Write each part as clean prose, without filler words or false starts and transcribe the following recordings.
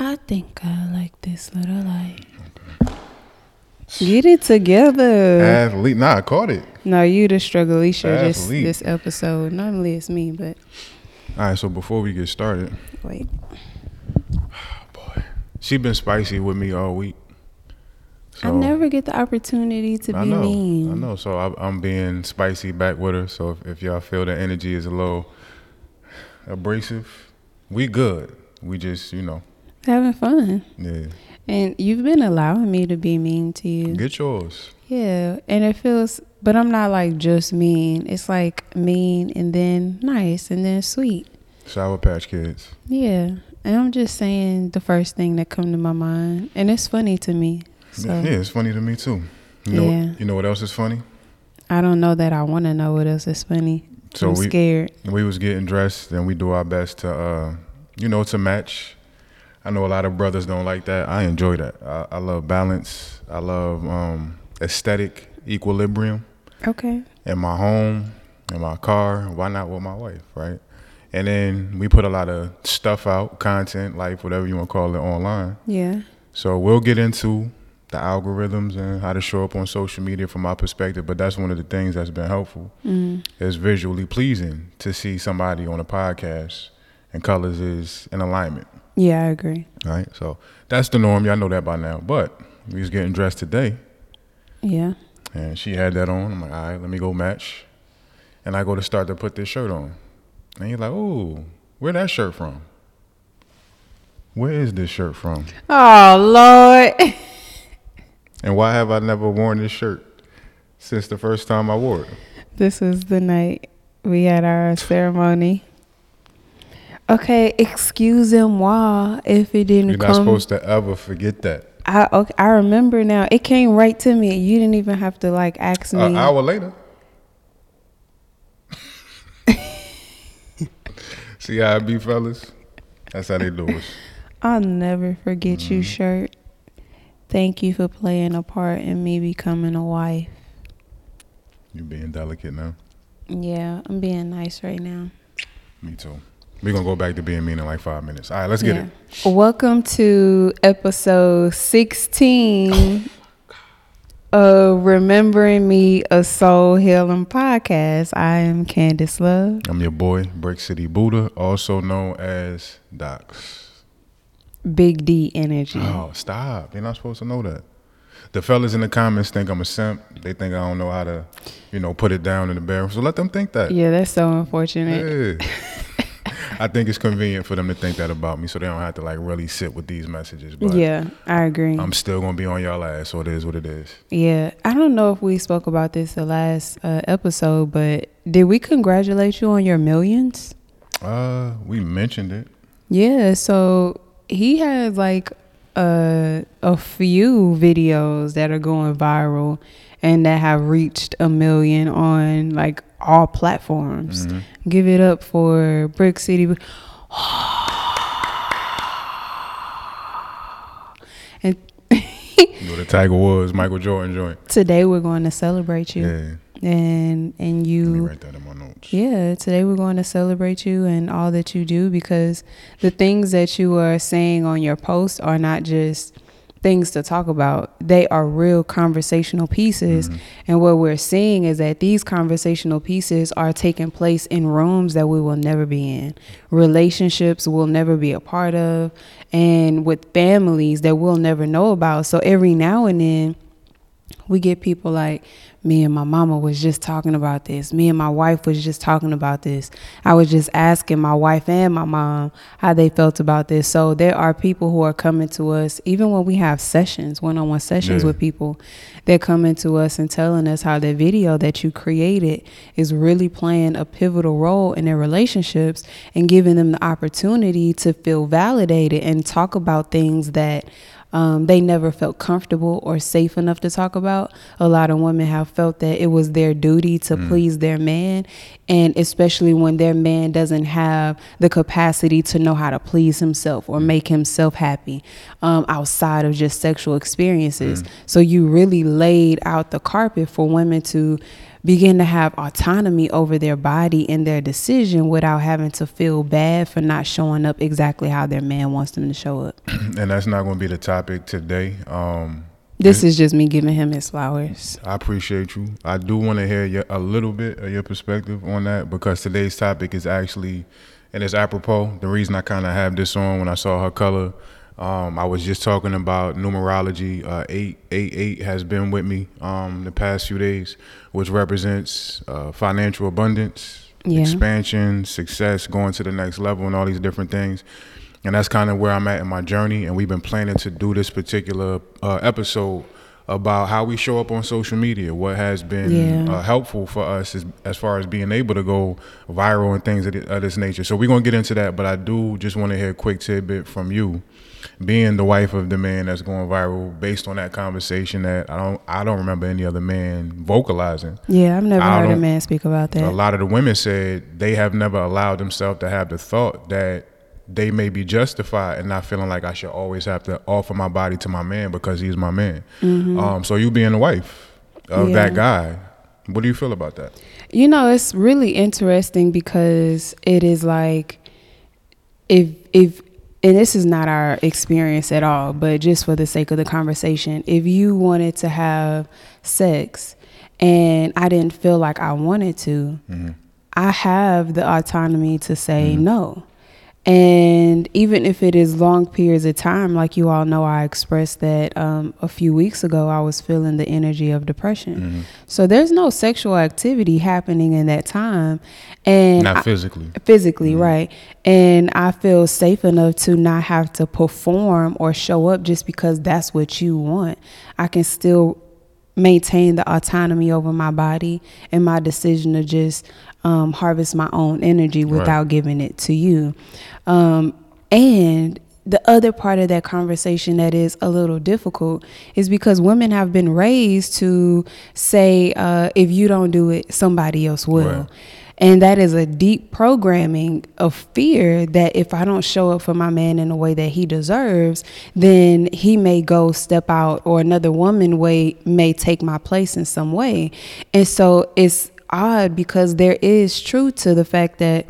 I think I like this little light. Get it together. Athlete. Nah, I caught it. No, you the struggleisha Athlete. this episode. Normally it's me, but All right, so before we get started, wait. boy, she been spicy with me all week. I never get the opportunity to be mean. I know. So I'm being spicy back with her. So if y'all feel the energy is a little abrasive, we good. We just, Having fun. Yeah. And you've been allowing me to be mean to you. Get yours. Yeah. And it feels, but I'm not like just mean. It's like mean and then nice and then sweet. Sour Patch Kids. Yeah. And I'm just saying the first thing that come to my mind. And it's funny to me. So, Yeah, it's funny to me too. You know what else is funny? I don't know that I want to know what else is funny. So I'm scared. We was getting dressed and we do our best to, to match. I know a lot of brothers don't like that. I enjoy that. I love balance. I love aesthetic equilibrium. Okay. In my home, in my car, why not with my wife, right? And then we put a lot of stuff out, content, life, whatever you want to call it, online. Yeah. So we'll get into the algorithms and how to show up on social media from my perspective, but that's one of the things that's been helpful. It's visually pleasing to see somebody on a podcast and colors is in alignment. Yeah, I agree. All right, so that's the norm. Y'all know that by now. But we was getting dressed today. Yeah. And she had that on. I'm like, all right, let me go match. And I go to start to put this shirt on. And you're like, ooh, where that shirt from? Where is this shirt from? Oh, Lord. And why have I never worn this shirt since the first time I wore it? This was the night we had our ceremony. Okay, excusez-moi if it didn't come. You're not supposed to ever forget that. I remember now. It came right to me. You didn't even have to ask me. An hour later. See how it be, fellas? That's how they do it. I'll never forget you, shirt. Thank you for playing a part in me becoming a wife. You being delicate now? Yeah, I'm being nice right now. Me too. We're going to go back to being mean in like 5 minutes. All right, let's get it. Welcome to episode 16 of Remembering Me, a Soul Healing Podcast. I am Candace Love. I'm your boy, Brick City Buddha, also known as Docs. Big D Energy. Oh, stop. They're not supposed to know that. The fellas in the comments think I'm a simp. They think I don't know how to, put it down in the barrel. So let them think that. Yeah, that's so unfortunate. Yeah. I think it's convenient for them to think that about me so they don't have to really sit with these messages. But yeah, I agree. I'm still going to be on y'all ass, so it is what it is. Yeah. I don't know if we spoke about this the last episode, but did we congratulate you on your millions? We mentioned it. Yeah, so he has a few videos that are going viral and that have reached 1 million on all platforms. Give it up for Brick City. And the Tiger Woods, Michael Jordan joint. Today we're going to celebrate you. Yeah. And you. Let me write that in my notes. Yeah, today we're going to celebrate you and all that you do, because the things that you are saying on your post are not just things to talk about. They are real conversational pieces. And what we're seeing is that these conversational pieces are taking place in rooms that we will never be in, relationships we'll never be a part of, and with families that we'll never know about. So every now and then we get people like, me and my mama was just talking about this. Me and my wife was just talking about this. I was just asking my wife and my mom how they felt about this. So there are people who are coming to us, even when we have sessions, one-on-one sessions with people, they're coming to us and telling us how the video that you created is really playing a pivotal role in their relationships and giving them the opportunity to feel validated and talk about things that they never felt comfortable or safe enough to talk about. A lot of women have felt that it was their duty to please their man, and especially when their man doesn't have the capacity to know how to please himself or make himself happy outside of just sexual experiences. So you really laid out the carpet for women to begin to have autonomy over their body and their decision without having to feel bad for not showing up exactly how their man wants them to show up. And that's not going to be the topic today. This is just me giving him his flowers. I appreciate you. I do want to hear a little bit of your perspective on that, because today's topic is actually, and it's apropos. The reason I kind of have this on, when I saw her color, I was just talking about numerology. 888 has been with me the past few days, which represents financial abundance, expansion, success, going to the next level, and all these different things. And that's kind of where I'm at in my journey. And we've been planning to do this particular episode about how we show up on social media, what has been helpful for us as far as being able to go viral and things of this nature. So we're going to get into that, but I do just want to hear a quick tidbit from you, being the wife of the man that's going viral, based on that conversation that I don't remember any other man vocalizing. Yeah, I've never heard a man speak about that. A lot of the women said they have never allowed themselves to have the thought that they may be justified in not feeling like I should always have to offer my body to my man because he's my man. Mm-hmm. So you being the wife of that guy, what do you feel about that? You know, it's really interesting because it is like, if and this is not our experience at all, but just for the sake of the conversation, if you wanted to have sex and I didn't feel like I wanted to, I have the autonomy to say no. And even if it is long periods of time, like you all know, I expressed that a few weeks ago, I was feeling the energy of depression. So there's no sexual activity happening in that time. And not physically. Physically, right. And I feel safe enough to not have to perform or show up just because that's what you want. I can still maintain the autonomy over my body and my decision to just harvest my own energy without giving it to you. And the other part of that conversation that is a little difficult is because women have been raised to say, if you don't do it, somebody else will. Right. And that is a deep programming of fear that if I don't show up for my man in a way that he deserves, then he may go step out, or another woman may take my place in some way. And so it's odd because there is truth to the fact that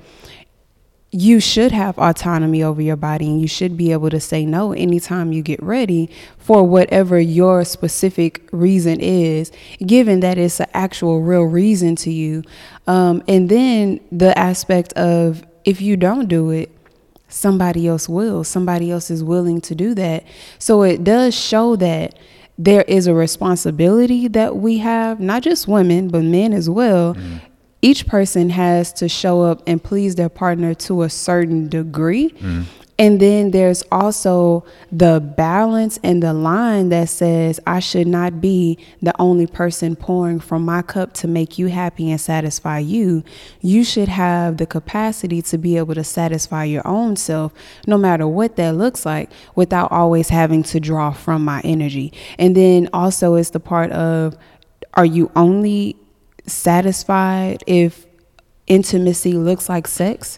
you should have autonomy over your body, and you should be able to say no anytime you get ready for whatever your specific reason is, given that it's an actual real reason to you. And then the aspect of, if you don't do it, somebody else will. Somebody else is willing to do that. So it does show that there is a responsibility that we have, not just women, but men as well. Each person has to show up and please their partner to a certain degree. And then there's also the balance and the line that says I should not be the only person pouring from my cup to make you happy and satisfy you. You should have the capacity to be able to satisfy your own self, no matter what that looks like, without always having to draw from my energy. And then also it's the part of, are you only satisfied if intimacy looks like sex?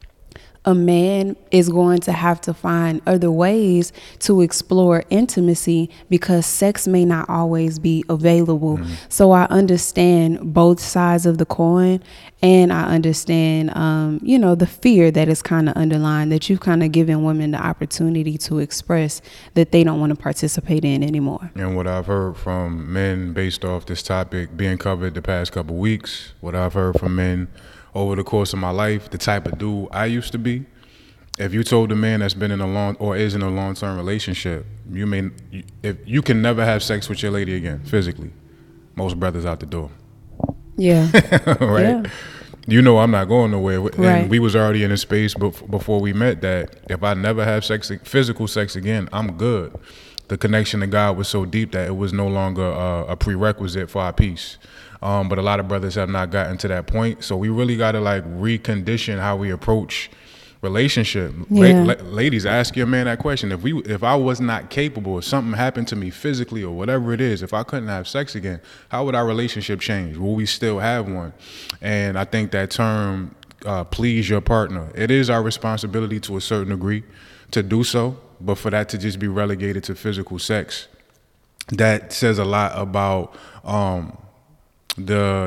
A man is going to have to find other ways to explore intimacy because sex may not always be available. So I understand both sides of the coin, and I understand, the fear that is kind of underlined, that you've kind of given women the opportunity to express that they don't want to participate in anymore. And what I've heard from men based off this topic being covered the past couple of weeks, what I've heard from men over the course of my life, the type of dude I used to be, if you told a man that's been in is in a long-term relationship, if you can never have sex with your lady again physically, most brothers out the door. Yeah. Right. Yeah. You know I'm not going nowhere. And right. We was already in a space before we met that if I never have physical sex again, I'm good. The connection to God was so deep that it was no longer a prerequisite for our peace. But a lot of brothers have not gotten to that point. So we really got to recondition how we approach relationship. Yeah. Ladies, ask your man that question. If I was not capable, if something happened to me physically or whatever it is, if I couldn't have sex again, how would our relationship change? Will we still have one? And I think that term, please your partner, it is our responsibility to a certain degree to do so. But for that to just be relegated to physical sex, that says a lot about the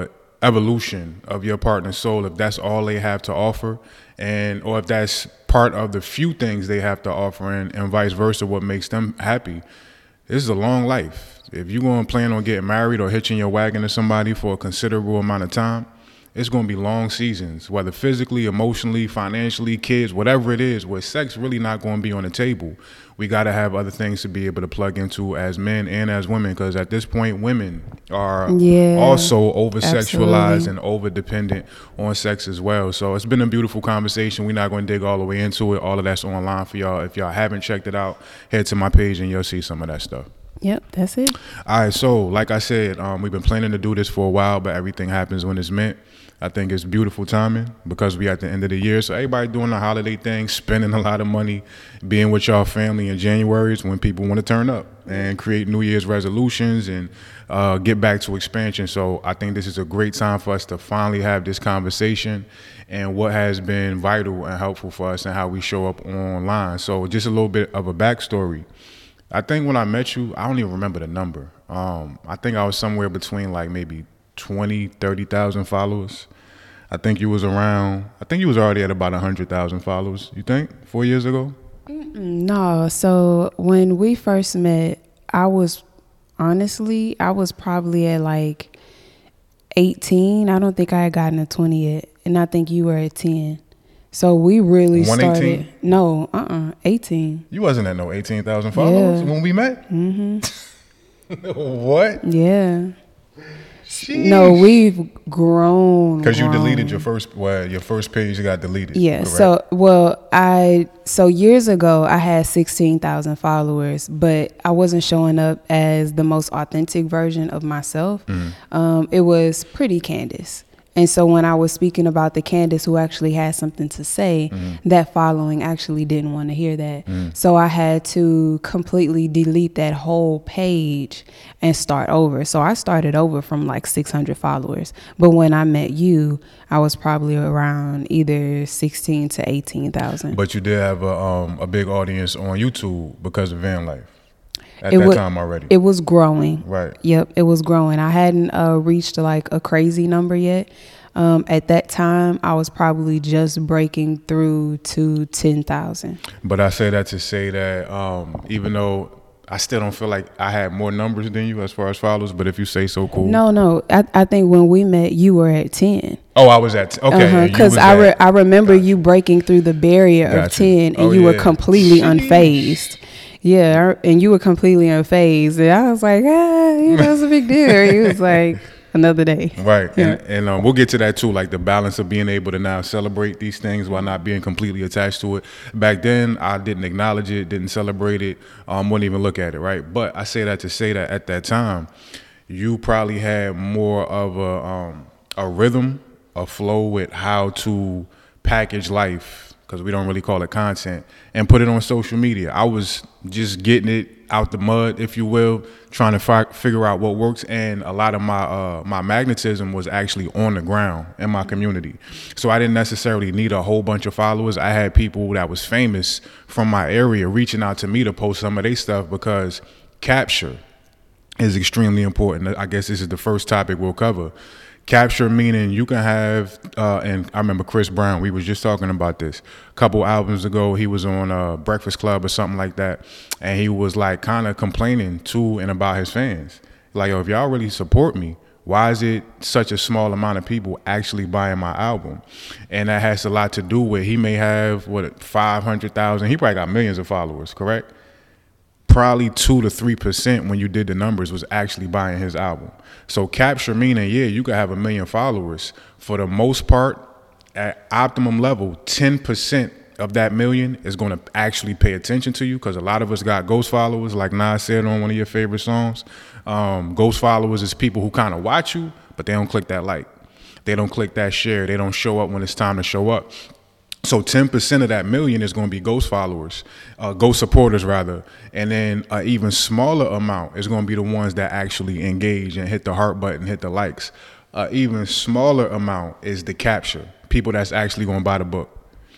evolution of your partner's soul, if that's all they have to offer, or if that's part of the few things they have to offer, and vice versa, what makes them happy. This is a long life. If you're going to plan on getting married or hitching your wagon to somebody for a considerable amount of time, it's going to be long seasons, whether physically, emotionally, financially, kids, whatever it is, where sex really not going to be on the table. We got to have other things to be able to plug into as men and as women, because at this point, women are also over-sexualized and over-dependent on sex as well. So it's been a beautiful conversation. We're not going to dig all the way into it. All of that's online for y'all. If y'all haven't checked it out, head to my page and you'll see some of that stuff. Yep, that's it. All right, so like I said, we've been planning to do this for a while, but everything happens when it's meant. I think it's beautiful timing because we at the end of the year. So everybody doing the holiday thing, spending a lot of money, being with y'all family in January is when people want to turn up and create New Year's resolutions and get back to expansion. So I think this is a great time for us to finally have this conversation and what has been vital and helpful for us and how we show up online. So just a little bit of a backstory. I think when I met you, I don't even remember the number. I think I was somewhere between like maybe 20, 30,000 followers. I think you was already at about 100,000 followers, you think, 4 years ago? No, so when we first met, I was probably at like 18. I don't think I had gotten to 20 yet, and I think you were at 10. So we really started. 18. You wasn't at no 18,000 followers when we met? Mm-hmm. What? Yeah. Sheesh. No, we've grown. Because you deleted your first page got deleted. Yeah. Correct? So years ago I had 16,000 followers, but I wasn't showing up as the most authentic version of myself. It was pretty Candace. And so when I was speaking about the Candace who actually had something to say, that following actually didn't want to hear that. So I had to completely delete that whole page and start over. So I started over from like 600 followers. But when I met you, I was probably around either 16 to 18,000. But you did have a big audience on YouTube because of Van Life. At that time already. It was growing. Right. Yep, it was growing. I hadn't reached like a crazy number yet. At that time, I was probably just breaking through to 10,000. But I say that to say that even though I still don't feel like I had more numbers than you as far as followers, but if you say so, cool. No. I think when we met, you were at 10. Oh, I was at 10. Okay. Because I remember you breaking through the barrier of 10 and you were completely unfazed. Yeah, and you were completely unfazed. And I was like, it's a big deal. He was like, another day. Right. Yeah. And we'll get to that too, like the balance of being able to now celebrate these things while not being completely attached to it. Back then, I didn't acknowledge it, didn't celebrate it, wouldn't even look at it, right? But I say that to say that at that time, you probably had more of a rhythm, a flow with how to package life, because we don't really call it content, and put it on social media. I was just getting it out the mud, if you will, trying to figure out what works. And a lot of my magnetism was actually on the ground in my community. So I didn't necessarily need a whole bunch of followers. I had people that was famous from my area reaching out to me to post some of their stuff, because capture is extremely important. I guess this is the first topic we'll cover. Capture meaning you can have, and I remember Chris Brown, we was just talking about this a couple albums ago. He was on Breakfast Club or something like that, and he was like kind of complaining to and about his fans. Like, yo, if y'all really support me, why is it such a small amount of people actually buying my album? And that has a lot to do with, he may have, 500,000, he probably got millions of followers, correct? Probably 2 to 3% when you did the numbers was actually buying his album. So capture meaning, you could have 1 million followers. For the most part, at optimum level, 10% of that million is going to actually pay attention to you, because a lot of us got ghost followers, like Nas said on one of your favorite songs. Ghost followers is people who kind of watch you, but they don't click that like. They don't click that share. They don't show up when it's time to show up. So 10% of that million is going to be ghost followers, ghost supporters rather. And then an even smaller amount is going to be the ones that actually engage and hit the heart button, hit the likes. Even smaller amount is the capture, people that's actually going to buy the book.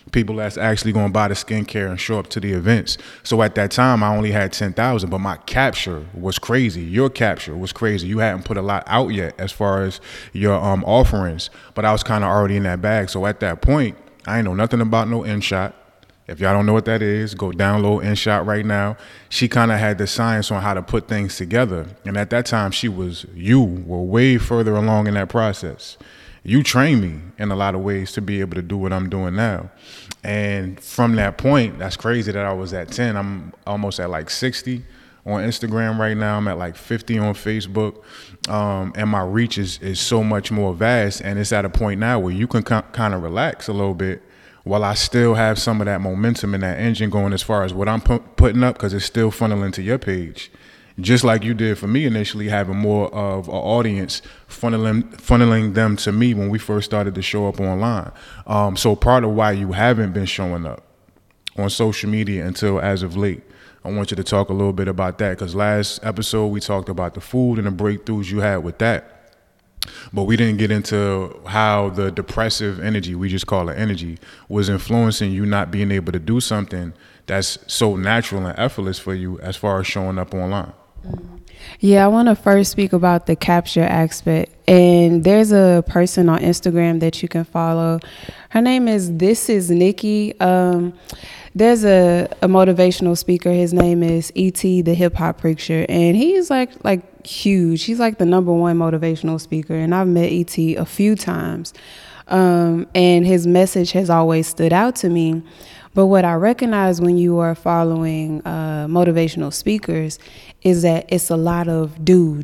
people that's actually going to buy the skincare and show up to the events. So at that time, I only had 10,000, but my capture was crazy. Your capture was crazy. You hadn't put a lot out yet as far as your offerings, but I was kind of already in that bag. So at that point, I ain't know nothing about no InShot. If y'all don't know what that is, go download InShot right now. She kind of had the science on how to put things together. And at that time, you were way further along in that process. You trained me in a lot of ways to be able to do what I'm doing now. And from that point, that's crazy that I was at 10. I'm almost at like 60 on Instagram right now. I'm at like 50 on Facebook. And my reach is so much more vast. And it's at a point now where you can kind of relax a little bit while I still have some of that momentum and that engine going as far as what I'm putting up, because it's still funneling to your page. Just like you did for me initially, having more of an audience funneling them to me when we first started to show up online. So part of why you haven't been showing up on social media until as of late, I want you to talk a little bit about that, because last episode we talked about the food and the breakthroughs you had with that. But we didn't get into how the depressive energy, we just call it energy, was influencing you not being able to do something that's so natural and effortless for you as far as showing up online. Yeah, I want to first speak about the capture aspect. And there's a person on Instagram that you can follow. Her name is This Is Nikki. There's a motivational speaker. His name is E.T. the Hip Hop Preacher, and he's like huge. He's like the number one motivational speaker, and I've met E.T. a few times. And his message has always stood out to me. But what I recognize when you are following motivational speakers is that it's a lot of do,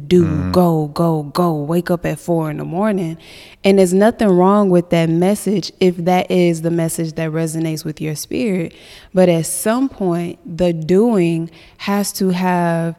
go, wake up at 4 a.m. And there's nothing wrong with that message if that is the message that resonates with your spirit. But at some point, the doing has to have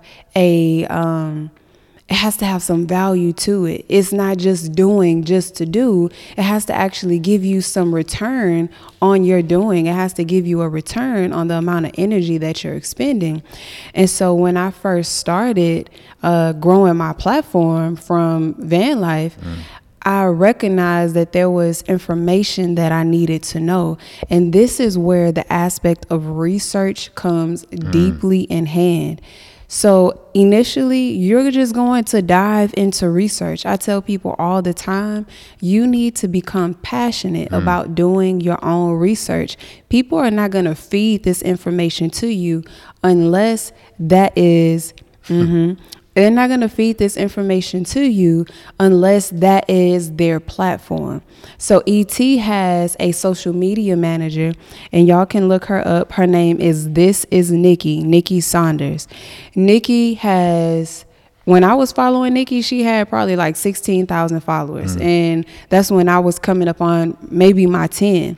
it has to have some value to it. It's not just doing just to do. It has to actually give you some return on your doing. It has to give you a return on the amount of energy that you're expending. And so when I first started growing my platform from Van Life, I recognized that there was information that I needed to know. And this is where the aspect of research comes deeply in hand. So initially, you're just going to dive into research. I tell people all the time, you need to become passionate about doing your own research. People are not going to feed this information to you unless that is... They're not going to feed this information to you unless that is their platform. So ET has a social media manager, and y'all can look her up. Her name is This Is Nikki Saunders. Nikki has... When I was following Nikki, she had probably like 16,000 followers. And that's when I was coming up on maybe my 10.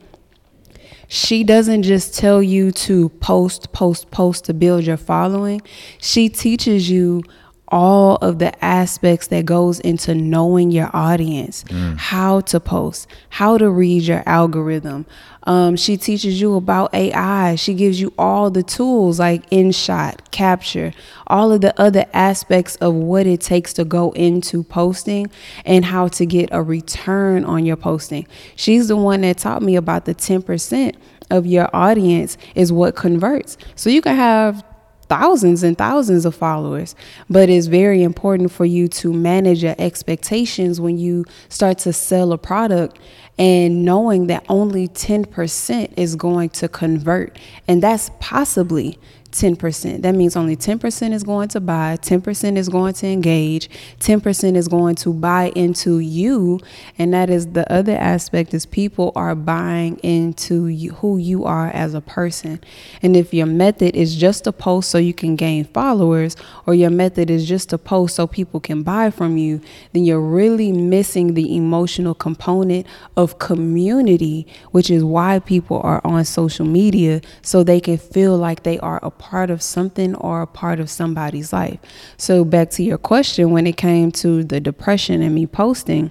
She doesn't just tell you to post to build your following. She teaches you all of the aspects that goes into knowing your audience, how to post, how to read your algorithm. She teaches you about AI. She gives you all the tools like InShot, Capture, all of the other aspects of what it takes to go into posting and how to get a return on your posting. She's the one that taught me about the 10% of your audience is what converts. So you can have thousands and thousands of followers, but it's very important for you to manage your expectations when you start to sell a product, and knowing that only 10% is going to convert, and that's possibly 10%. That means only 10% is going to buy, 10% is going to engage, 10% is going to buy into you. And that is the other aspect, is people are buying into you, who you are as a person. And if your method is just to post so you can gain followers, or your method is just to post so people can buy from you, then you're really missing the emotional component of community, which is why people are on social media, so they can feel like they are a part of something or a part of somebody's life. So back to your question, when it came to the depression and me posting,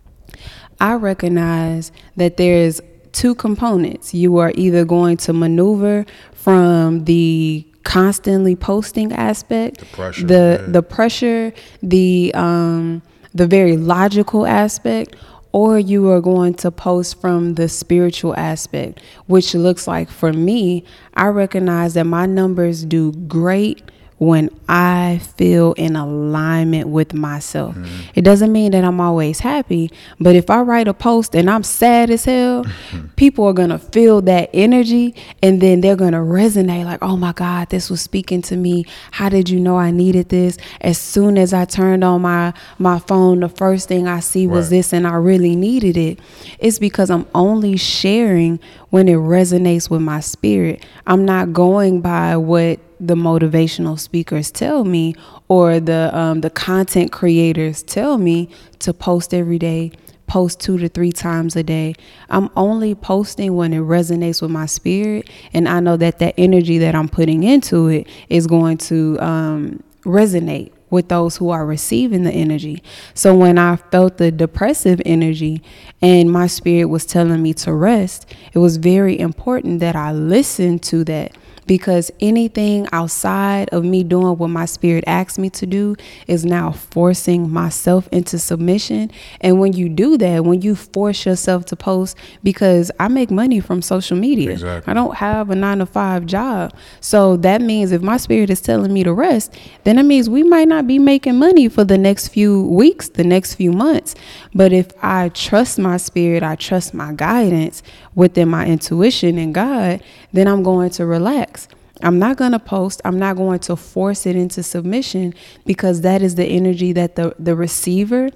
I recognize that there's two components. You are either going to maneuver from the constantly posting aspect, the pressure, the very logical aspect, or you are going to post from the spiritual aspect, which looks like, for me, I recognize that my numbers do great when I feel in alignment with myself. Mm-hmm. It doesn't mean that I'm always happy, but if I write a post and I'm sad as hell, people are going to feel that energy, and then they're going to resonate like, oh my God, this was speaking to me. How did you know I needed this? As soon as I turned on my phone, the first thing I see was this, and I really needed it. It's because I'm only sharing when it resonates with my spirit. I'm not going by what the motivational speakers tell me or the content creators tell me to post every day, post 2 to 3 times a day. I'm only posting when it resonates with my spirit, and I know that that energy that I'm putting into it is going to resonate with those who are receiving the energy. So when I felt the depressive energy and my spirit was telling me to rest, it was very important that I listened to that, because anything outside of me doing what my spirit asks me to do is now forcing myself into submission. And when you do that, when you force yourself to post, because I make money from social media, exactly. I don't have a 9-to-5 job. So that means if my spirit is telling me to rest, then it means we might not be making money for the next few weeks, the next few months. But if I trust my spirit, I trust my guidance within my intuition and God, then I'm going to relax. I'm not going to post. I'm not going to force it into submission, because that is the energy that the receiver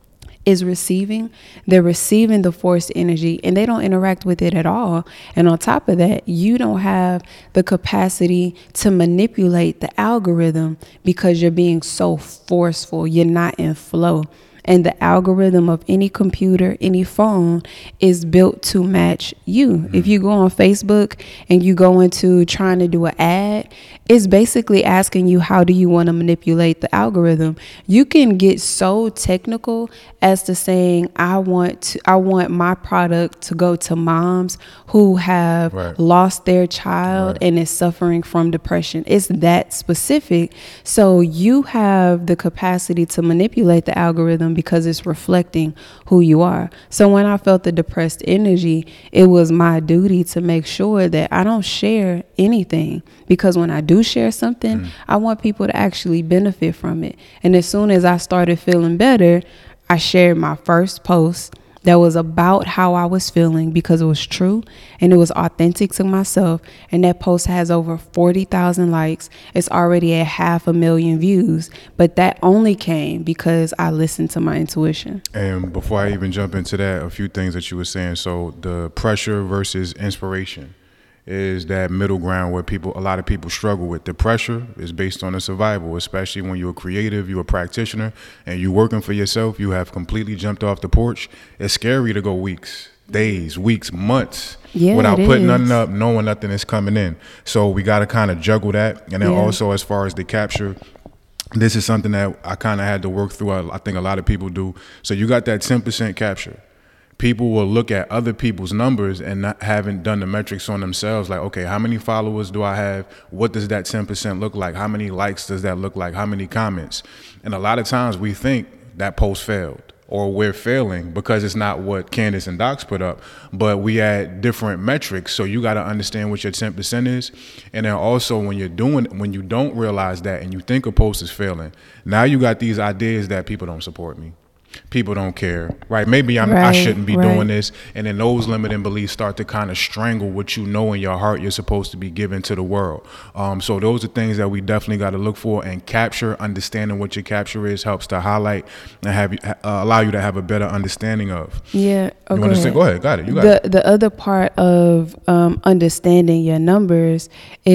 is receiving. They're receiving the forced energy, and they don't interact with it at all. And on top of that, you don't have the capacity to manipulate the algorithm because you're being so forceful. You're not in flow. And the algorithm of any computer, any phone is built to match you. Mm-hmm. If you go on Facebook and you go into trying to do an ad, it's basically asking you, how do you want to manipulate the algorithm? You can get so technical as to saying, I want my product to go to moms who have lost their child and is suffering from depression. It's that specific. So you have the capacity to manipulate the algorithm because it's reflecting who you are. So when I felt the depressed energy, it was my duty to make sure that I don't share anything, because when I do share something, I want people to actually benefit from it. And as soon as I started feeling better, I shared my first post that was about how I was feeling, because it was true and it was authentic to myself. And that post has over 40,000 likes. It's already at 500,000 views, but that only came because I listened to my intuition. And before I even jump into that, a few things that you were saying. So the pressure versus inspiration is that middle ground where a lot of people struggle with. The pressure is based on the survival, especially when you're a creative, you're a practitioner, and you're working for yourself. You have completely jumped off the porch. It's scary to go weeks, days, weeks, months without putting nothing up, knowing nothing is coming in. So we got to kind of juggle that. And then also, as far as the capture, this is something that I kind of had to work through. I think a lot of people do. So you got that 10% capture. People will look at other people's numbers and not haven't done the metrics on themselves. Like, okay, how many followers do I have? What does that 10% look like? How many likes does that look like? How many comments? And a lot of times we think that post failed, or we're failing because it's not what Candace and Docs put up, but we add different metrics. So you got to understand what your 10% is. And then also when you don't realize that and you think a post is failing, now you got these ideas that people don't support me. People don't care, right? Maybe I shouldn't be doing this. And then those limiting beliefs start to kind of strangle what you know in your heart you're supposed to be giving to the world. So those are things that we definitely got to look for and capture. Understanding what your capture is helps to highlight and allow you to have a better understanding of. Yeah. Okay. You understand? Go ahead. Got it. You got it. The other part of understanding your numbers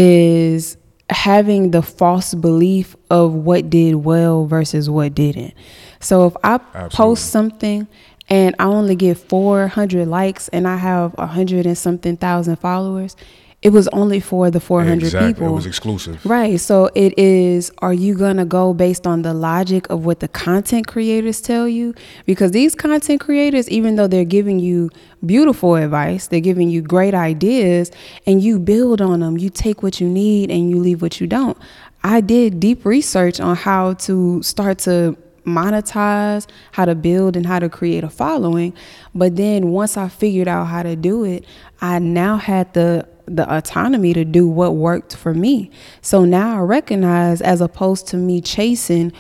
is having the false belief of what did well versus what didn't. So if I post something and I only get 400 likes and I have 100 and something thousand followers, it was only for the 400 people. It was exclusive. Right. So it is, are you going to go based on the logic of what the content creators tell you? Because these content creators, even though they're giving you beautiful advice, they're giving you great ideas, and you build on them. You take what you need and you leave what you don't. I did deep research on how to start to monetize, how to build, and how to create a following. But then once I figured out how to do it, I now had the autonomy to do what worked for me. So now I recognize, as opposed to me chasing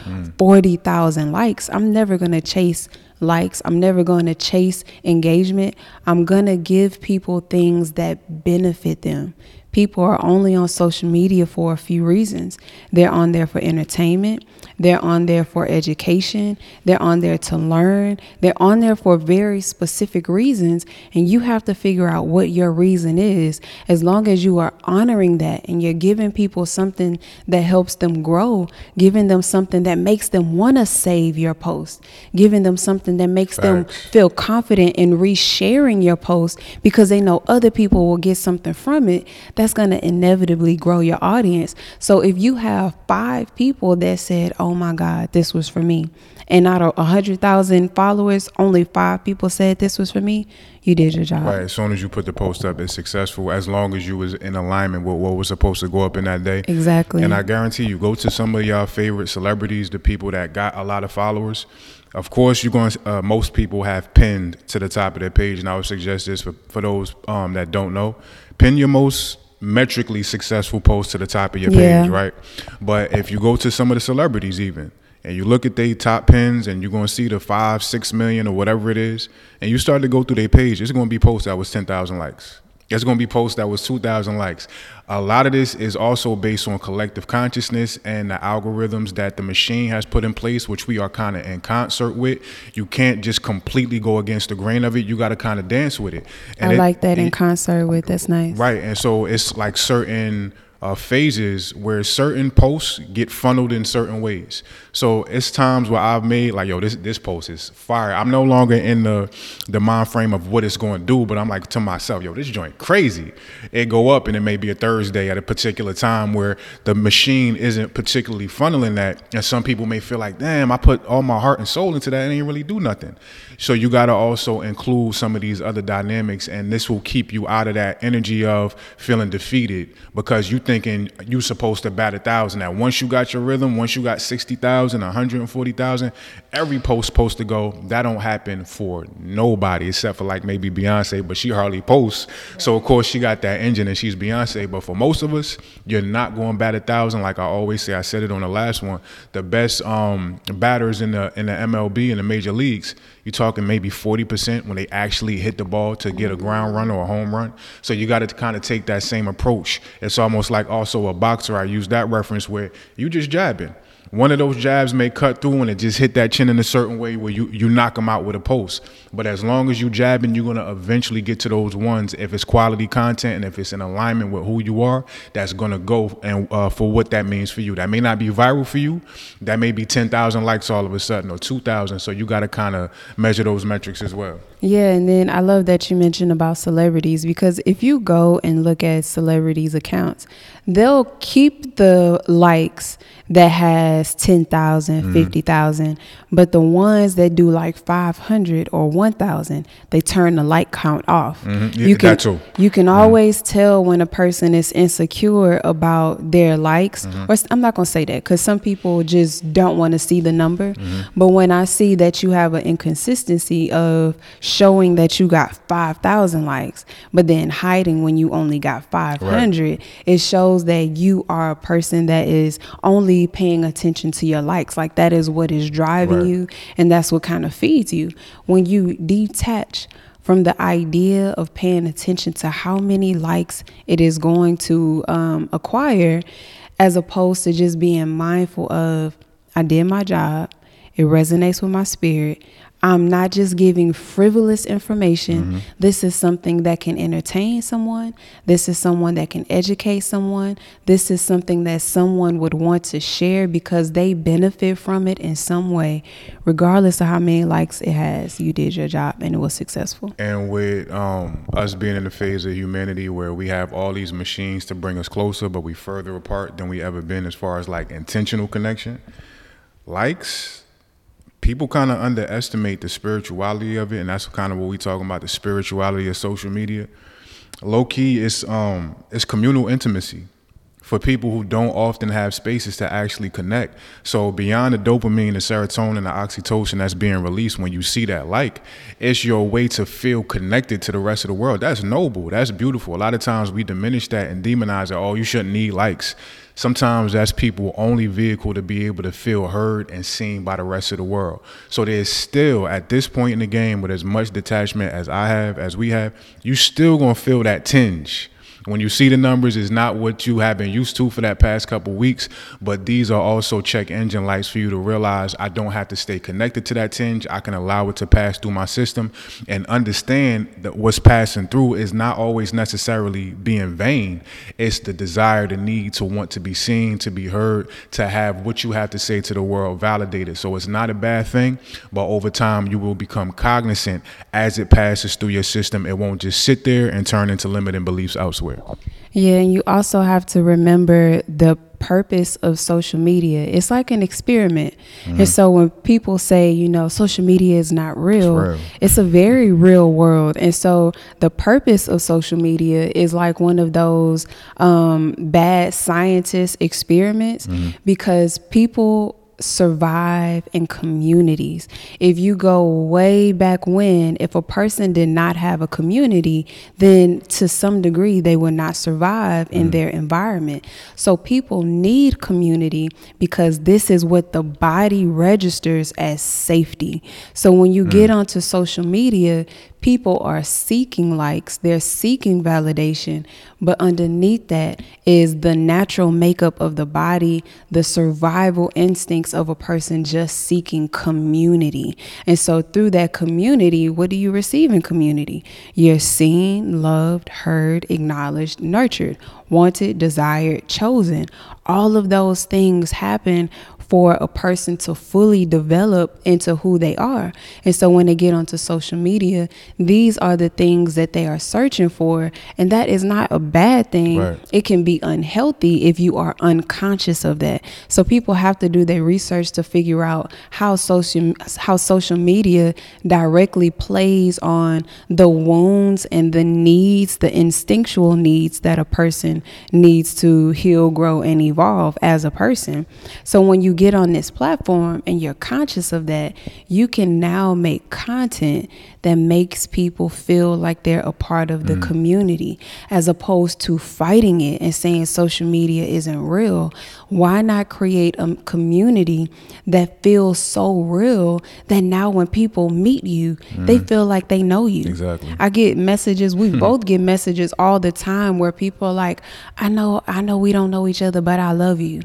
40,000 likes, I'm never going to chase likes. I'm never going to chase engagement. I'm going to give people things that benefit them. People are only on social media for a few reasons. They're on there for entertainment. They're on there for education. They're on there to learn. They're on there for very specific reasons. And you have to figure out what your reason is. As long as you are honoring that and you're giving people something that helps them grow, giving them something that makes them want to save your post, giving them something that makes them feel confident in resharing your post because they know other people will get something from it, that's going to inevitably grow your audience. So if you have 5 people that said, oh my God, this was for me, and out of 100,000 followers, only 5 people said this was for me, you did your job. Right. As soon as you put the post up, it's successful, as long as you was in alignment with what was supposed to go up in that day. Exactly. And I guarantee you, go to some of y'all favorite celebrities, the people that got a lot of followers. Of course, you're going to, most people have pinned to the top of their page. And I would suggest this for those that don't know, pin your most metrically successful post to the top of your page, right? But if you go to some of the celebrities even, and you look at their top pins, and you're going to see the 5-6 million or whatever it is, and you start to go through their page, it's going to be posts that was 10,000 likes. It's going to be posts that was 2,000 likes. A lot of this is also based on collective consciousness and the algorithms that the machine has put in place, which we are kind of in concert with. You can't just completely go against the grain of it. You got to kind of dance with it. And I like that, in concert with. That's nice. Right. And so it's like certain phases where certain posts get funneled in certain ways. So it's times where I've made like, yo, this post is fire. I'm no longer in the mind frame of what it's going to do, but I'm like to myself, yo, this joint crazy. It go up, and it may be a Thursday at a particular time where the machine isn't particularly funneling that. And some people may feel like, damn, I put all my heart and soul into that and it ain't really do nothing. So you got to also include some of these other dynamics, and this will keep you out of that energy of feeling defeated because you thinking you supposed to bat 1,000. Now, once you got your rhythm, once you got 60,000, 140,000, every post supposed to go. That don't happen for nobody except for like maybe Beyonce, but she hardly posts. So of course she got that engine and she's Beyonce. But for most of us, you're not going bat 1,000. Like I always say, I said it on the last one. The best batters in the MLB, in the major leagues, you're talking maybe 40% when they actually hit the ball to get a ground run or a home run. So you got to kind of take that same approach. It's almost like also a boxer. I use that reference where you just jabbing. One of those jabs may cut through and it just hit that chin in a certain way where you knock them out with a post. But as long as you jabbing, you're going to eventually get to those ones. If it's quality content and if it's in alignment with who you are, that's going to go and for what that means for you. That may not be viral for you. That may be 10,000 likes all of a sudden or 2,000. So you got to kind of measure those metrics as well. Yeah, and then I love that you mentioned about celebrities, because if you go and look at celebrities' accounts, they'll keep the likes that has 10,000, 50,000, but the ones that do like 500 or 1,000, they turn the like count off. Yeah, you can always tell when a person is insecure about their likes, or I'm not going to say that because some people just don't want to see the number. But when I see that you have an inconsistency of showing that you got 5,000 likes, but then hiding when you only got 500, it shows that you are a person that is only paying attention to your likes. Like that is what is driving you, and that's what kind of feeds you. When you detach from the idea of paying attention to how many likes it is going to acquire, as opposed to just being mindful of, I did my job, it resonates with my spirit, I'm not just giving frivolous information. This is something that can entertain someone. This is someone that can educate someone. This is something that someone would want to share because they benefit from it in some way. Regardless of how many likes it has, you did your job and it was successful. And with us being in the phase of humanity where we have all these machines to bring us closer, but we further apart than we ever been as far as like intentional connection, likes, people kind of underestimate the spirituality of it, and that's kind of what we talking about, the spirituality of social media. Low key, it's communal intimacy. for people who don't often have spaces to actually connect. So beyond the dopamine, the serotonin, the oxytocin that's being released when you see that like, it's your way to feel connected to the rest of the world. That's noble. That's beautiful. A lot of times we diminish that and demonize it. Oh, you shouldn't need likes. Sometimes that's people's only vehicle to be able to feel heard and seen by the rest of the world. So there's still, at this point in the game, with as much detachment as I have, as we have, you still gonna feel that tinge. When you see the numbers, it's not what you have been used to for that past couple weeks, but these are also check engine lights for you to realize I don't have to stay connected to that tinge. I can allow it to pass through my system and understand that what's passing through is not always necessarily being vain. It's the desire, the need to want to be seen, to be heard, to have what you have to say to the world validated. So it's not a bad thing, but over time you will become cognizant as it passes through your system. It won't just sit there and turn into limiting beliefs elsewhere. Yeah, and you also have to remember the purpose of social media. It's like an experiment. And so when people say, you know, social media is not real, it's a very real world. And so the purpose of social media is like one of those bad scientist experiments because people survive in communities. If you go way back when, if a person did not have a community, then to some degree they would not survive in their environment. So people need community because this is what the body registers as safety. So when you get onto social media, people are seeking likes, they're seeking validation, but underneath that is the natural makeup of the body, the survival instincts of a person just seeking community. And so through that community, what do you receive in community? You're seen, loved, heard, acknowledged, nurtured, wanted, desired, chosen. All of those things happen for a person to fully develop into who they are. And so when they get onto social media, these are the things that they are searching for. And that is not a bad thing. Right. It can be unhealthy if you are unconscious of that. So people have to do their research to figure out how social media directly plays on the wounds and the needs, the instinctual needs that a person needs to heal, grow, and evolve as a person. So when you get on this platform and you're conscious of that, you can now make content that makes people feel like they're a part of the community, as opposed to fighting it and saying social media isn't real. Why not create a community that feels so real that now when people meet you, they feel like they know you? Exactly. I get messages, we both get messages all the time where people are like, I know we don't know each other, but I love you.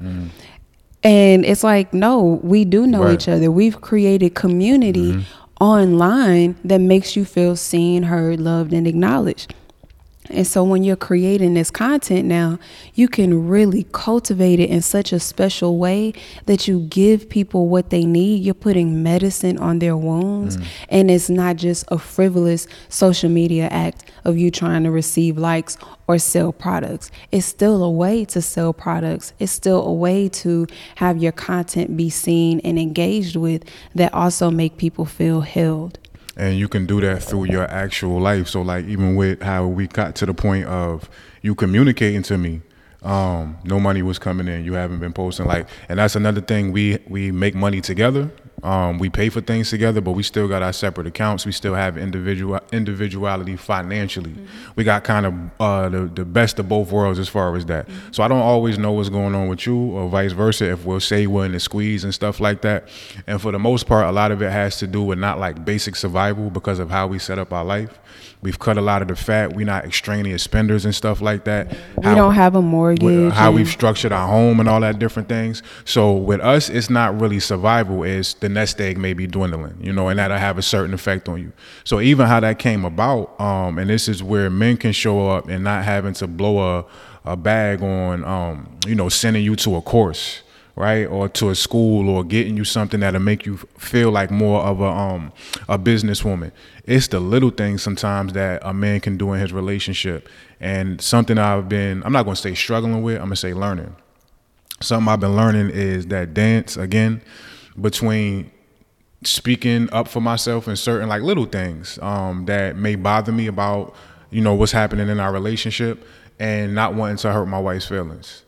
And it's like, no, we do know each other. We've created community online that makes you feel seen, heard, loved, and acknowledged. And so when you're creating this content now, you can really cultivate it in such a special way that you give people what they need. You're putting medicine on their wounds. And it's not just a frivolous social media act of you trying to receive likes or sell products. It's still a way to sell products. It's still a way to have your content be seen and engaged with that also make people feel held. And you can do that through your actual life. So like even with how we got to the point of you communicating to me, no money was coming in. You haven't been posting, like, and that's another thing. We make money together. We pay for things together, but we still got our separate accounts. We still have individuality financially. We got kind of the best of both worlds as far as that. So I don't always know what's going on with you or vice versa, if we'll say we're in the squeeze and stuff like that. And for the most part, a lot of it has to do with not like basic survival because of how we set up our life. We've cut a lot of the fat. We're not extraneous spenders and stuff like that. We don't have a mortgage. How we've structured our home and all that different things. So with us, it's not really survival. It's the nest egg may be dwindling, you know, and that'll have a certain effect on you. So even how that came about, and this is where men can show up and not having to blow a bag on, you know, sending you to a course, right, or to a school, or getting you something that'll make you feel like more of a businesswoman. It's the little things sometimes that a man can do in his relationship. And something I'm not going to say struggling with, I'm going to say learning. Something I've been learning is that dance, again, between speaking up for myself and certain like little things that may bother me about, you know, what's happening in our relationship, and not wanting to hurt my wife's feelings.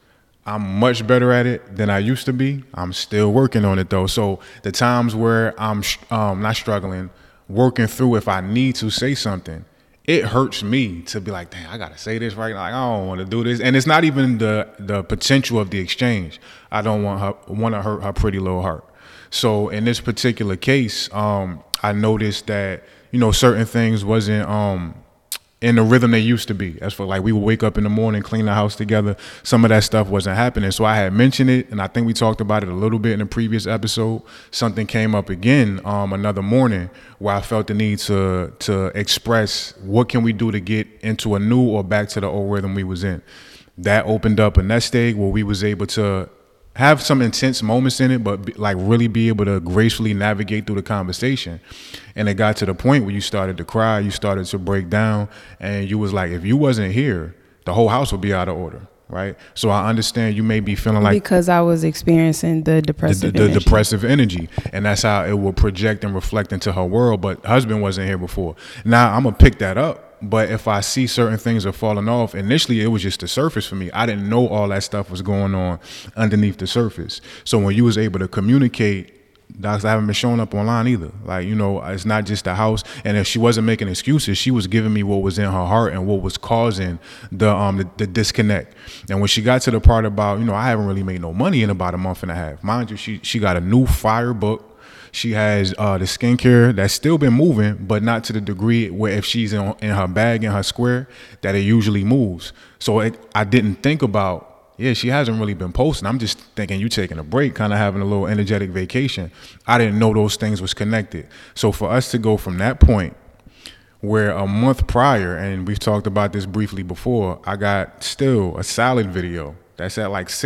I'm much better at it than I used to be. I'm still working on it though. So the times where I'm not struggling, working through if I need to say something, it hurts me to be like, dang, I gotta say this right now. Like, I don't want to do this, and it's not even the potential of the exchange. I don't want to hurt her pretty little heart. So in this particular case, I noticed that certain things wasn't in the rhythm they used to be. As for like, we would wake up in the morning, clean the house together. Some of that stuff wasn't happening. So I had mentioned it, and I think we talked about it a little bit in the previous episode. Something came up again another morning where I felt the need to express what can we do to get into a new or back to the old rhythm we was in. That opened up a nest egg where we was able to have some intense moments in it, but like really be able to gracefully navigate through the conversation. And it got to the point where you started to cry, you started to break down, and you was like, if you wasn't here, the whole house would be out of order, right? So I understand you may be feeling like, because I was experiencing the depressive the depressive energy, and that's how it will project and reflect into her world. But husband wasn't here before. Now I'm gonna pick that up. But if I see certain things are falling off, initially it was just the surface for me. I didn't know all that stuff was going on underneath the surface. So when you was able to communicate, docs, I haven't been showing up online either. Like, it's not just the house. And if she wasn't making excuses, she was giving me what was in her heart and what was causing the disconnect. And when she got to the part about, I haven't really made no money in about a month and a half. Mind you, she got a new fire book. She has the skincare that's still been moving, but not to the degree where if she's in her bag, in her square, that it usually moves. So I didn't think about, she hasn't really been posting. I'm just thinking you taking a break, kind of having a little energetic vacation. I didn't know those things was connected. So for us to go from that point where a month prior, and we've talked about this briefly before, I got still a salad video that's at like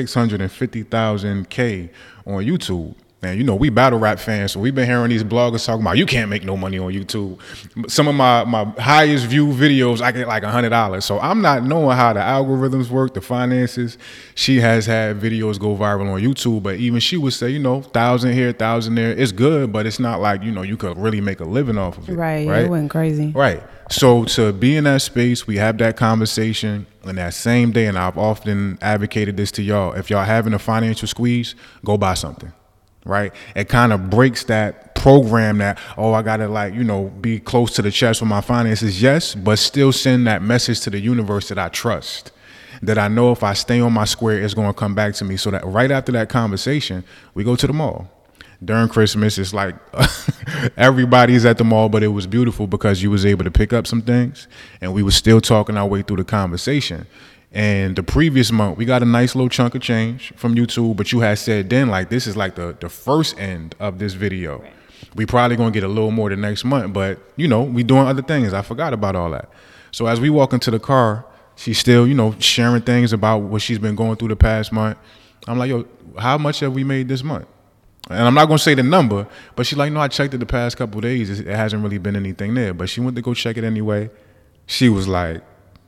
650,000 K on YouTube. And we battle rap fans, so we've been hearing these bloggers talking about you can't make no money on YouTube. Some of my highest view videos, I get like $100. So I'm not knowing how the algorithms work, the finances. She has had videos go viral on YouTube, but even she would say, 1,000 here, 1,000 there. It's good, but it's not like, you could really make a living off of it. Right? It went crazy. Right. So to be in that space, we have that conversation in that same day, and I've often advocated this to y'all. If y'all having a financial squeeze, go buy something. Right? It kind of breaks that program that, I got to be close to the chest with my finances. Yes, but still send that message to the universe that I trust, that I know if I stay on my square, it's going to come back to me. So that right after that conversation, we go to the mall. During Christmas, it's like everybody's at the mall, but it was beautiful because you was able to pick up some things and we were still talking our way through the conversation. And the previous month, we got a nice little chunk of change from YouTube, but you had said then, like, this is like the first end of this video. Right. We probably going to get a little more the next month, but, we doing other things. I forgot about all that. So as we walk into the car, she's still, sharing things about what she's been going through the past month. I'm like, yo, how much have we made this month? And I'm not going to say the number, but she's like, no, I checked it the past couple of days. It hasn't really been anything there. But she went to go check it anyway. She was like,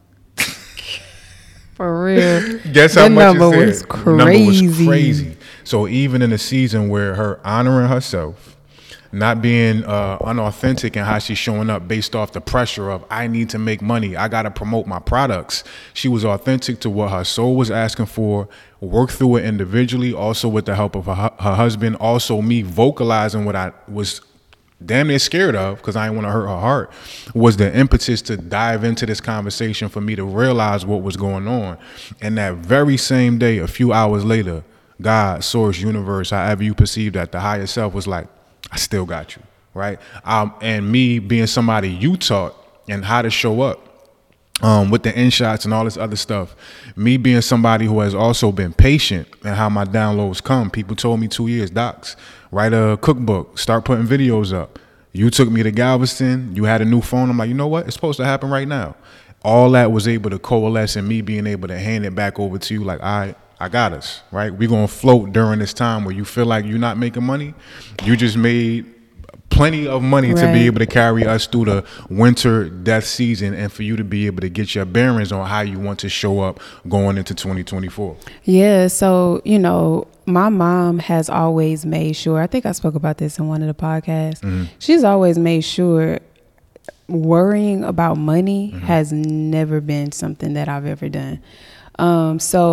for real. Guess how much number was crazy. The number was crazy. So even in a season where her honoring herself, not being unauthentic in how she's showing up based off the pressure of, I need to make money, I got to promote my products. She was authentic to what her soul was asking for, worked through it individually, also with the help of her husband, also me vocalizing what I was damn near scared of, because I didn't want to hurt her heart, was the impetus to dive into this conversation for me to realize what was going on. And that very same day, a few hours later, God, source, universe, however you perceive that, the higher self was like, I still got you, right? And me being somebody you taught and how to show up with the in shots and all this other stuff, me being somebody who has also been patient and how my downloads come. People told me 2 years, docs, write a cookbook, start putting videos up. You took me to Galveston, you had a new phone. I'm like, you know what? It's supposed to happen right now. All that was able to coalesce and me being able to hand it back over to you like, I got us, right? We're going to float during this time where you feel like you're not making money. You just made plenty of money to be able to carry us through the winter death season and for you to be able to get your bearings on how you want to show up going into 2024. Yeah, so, my mom has always made sure, I think I spoke about this in one of the podcasts. Mm-hmm. She's always made sure worrying about money has never been something that I've ever done. So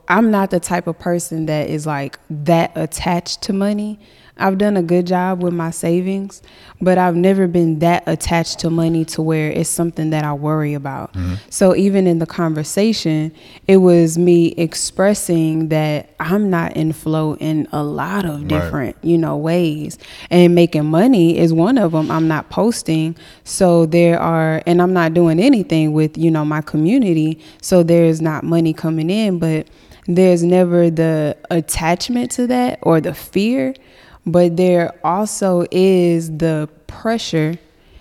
I'm not the type of person that is like that attached to money. I've done a good job with my savings, but I've never been that attached to money to where it's something that I worry about. So even in the conversation, it was me expressing that I'm not in flow in a lot of different, ways. And making money is one of them. I'm not posting. So and I'm not doing anything with, my community. So there's not money coming in, but there's never the attachment to that or the fear. But there also is the pressure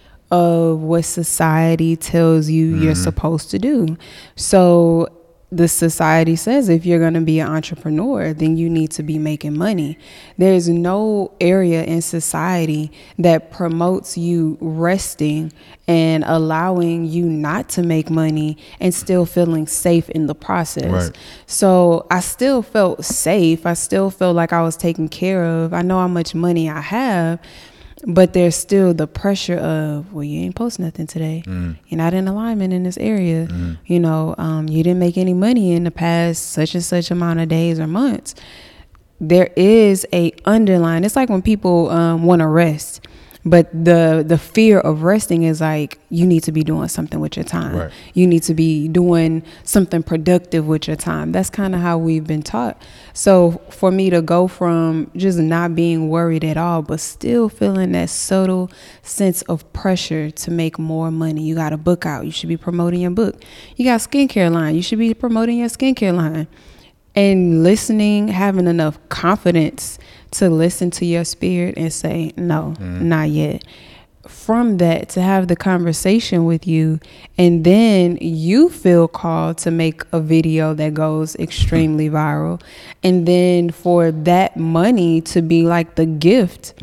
of what society tells you you're supposed to do. So the society says if you're going to be an entrepreneur, then you need to be making money. There's no area in society that promotes you resting and allowing you not to make money and still feeling safe in the process. Right. So I still felt safe. I still felt like I was taken care of. I know how much money I have, but there's still the pressure of, well, you ain't post nothing today. You're not in alignment in this area. You didn't make any money in the past such and such amount of days or months. There is a underline. It's like when people want to rest. But the fear of resting is like, you need to be doing something with your time. Right. You need to be doing something productive with your time. That's kind of how we've been taught. So for me to go from just not being worried at all, but still feeling that subtle sense of pressure to make more money. You got a book out. You should be promoting your book. You got a skincare line. You should be promoting your skincare line. And listening, having enough confidence to listen to your spirit and say, no, not yet. From that, to have the conversation with you, and then you feel called to make a video that goes extremely viral. And then for that money to be like the gift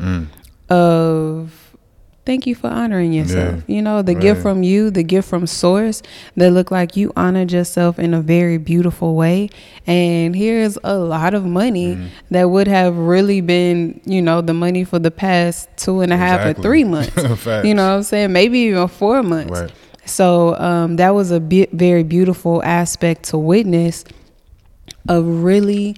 of, thank you for honoring yourself. The gift from you, the gift from source, that look like you honored yourself in a very beautiful way. And here's a lot of money that would have really been, the money for the past 2.5 or 3 months. You know what I'm saying? Maybe even 4 months. Right. So that was a very beautiful aspect to witness of really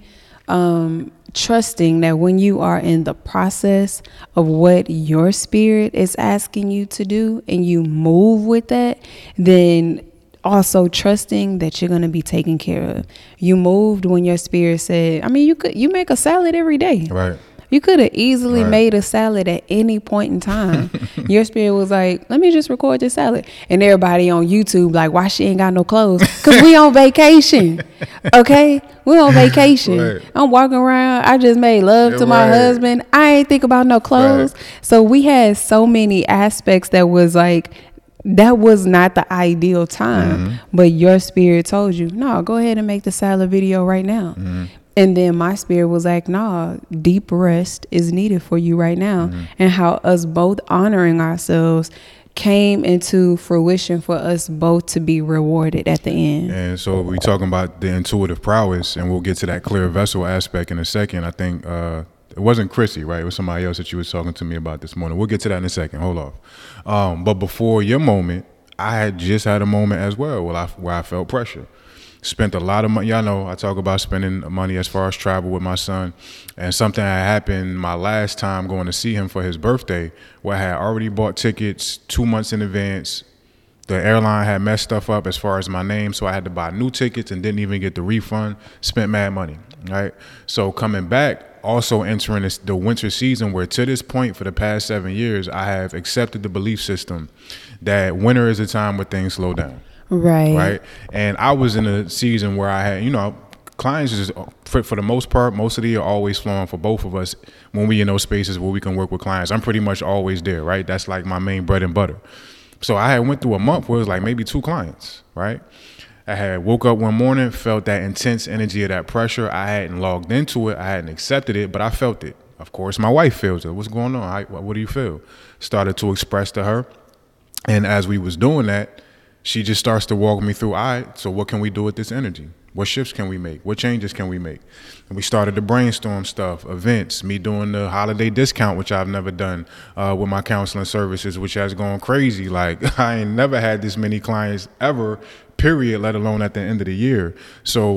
trusting that when you are in the process of what your spirit is asking you to do and you move with that, then also trusting that you're going to be taken care of. You moved when your spirit said, you make a salad every day. Right. You could have easily made a salad at any point in time. Your spirit was like, let me just record your salad. And everybody on YouTube like, why she ain't got no clothes? Because we on vacation. Okay? We on vacation. Right. I'm walking around. I just made love to my husband. I ain't think about no clothes. Right. So we had so many aspects that was like, that was not the ideal time. But your spirit told you, no, go ahead and make the salad video right now. And then my spirit was like, nah, deep rest is needed for you right now. And how us both honoring ourselves came into fruition for us both to be rewarded at the end. And so we talking about the intuitive prowess, and we'll get to that clear vessel aspect in a second. I think it wasn't Chrissy, right? It was somebody else that you was talking to me about this morning. We'll get to that in a second. Hold off. But before your moment, I had just had a moment as well where I felt pressure. Spent a lot of money. Y'all know I talk about spending money as far as travel with my son. And something had happened my last time going to see him for his birthday, where I had already bought tickets 2 months in advance. The airline had messed stuff up as far as my name, so I had to buy new tickets and didn't even get the refund. Spent mad money, right? So coming back, also entering the winter season, where to this point for the past 7 years, I have accepted the belief system that winter is a time where things slow down. Right. And I was in a season where I had, clients is for the most part, most of the year always flowing for both of us when we in those spaces where we can work with clients. I'm pretty much always there, right? That's like my main bread and butter. So I had went through a month where it was like maybe 2 clients, right? I had woke up one morning, felt that intense energy of that pressure. I hadn't logged into it. I hadn't accepted it, but I felt it. Of course, my wife feels it. What's going on? What do you feel? Started to express to her. And as we was doing that, she just starts to walk me through, all right, so what can we do with this energy? What shifts can we make? What changes can we make? And we started to brainstorm stuff, events, me doing the holiday discount, which I've never done with my counseling services, which has gone crazy. Like, I ain't never had this many clients ever, period, let alone at the end of the year. So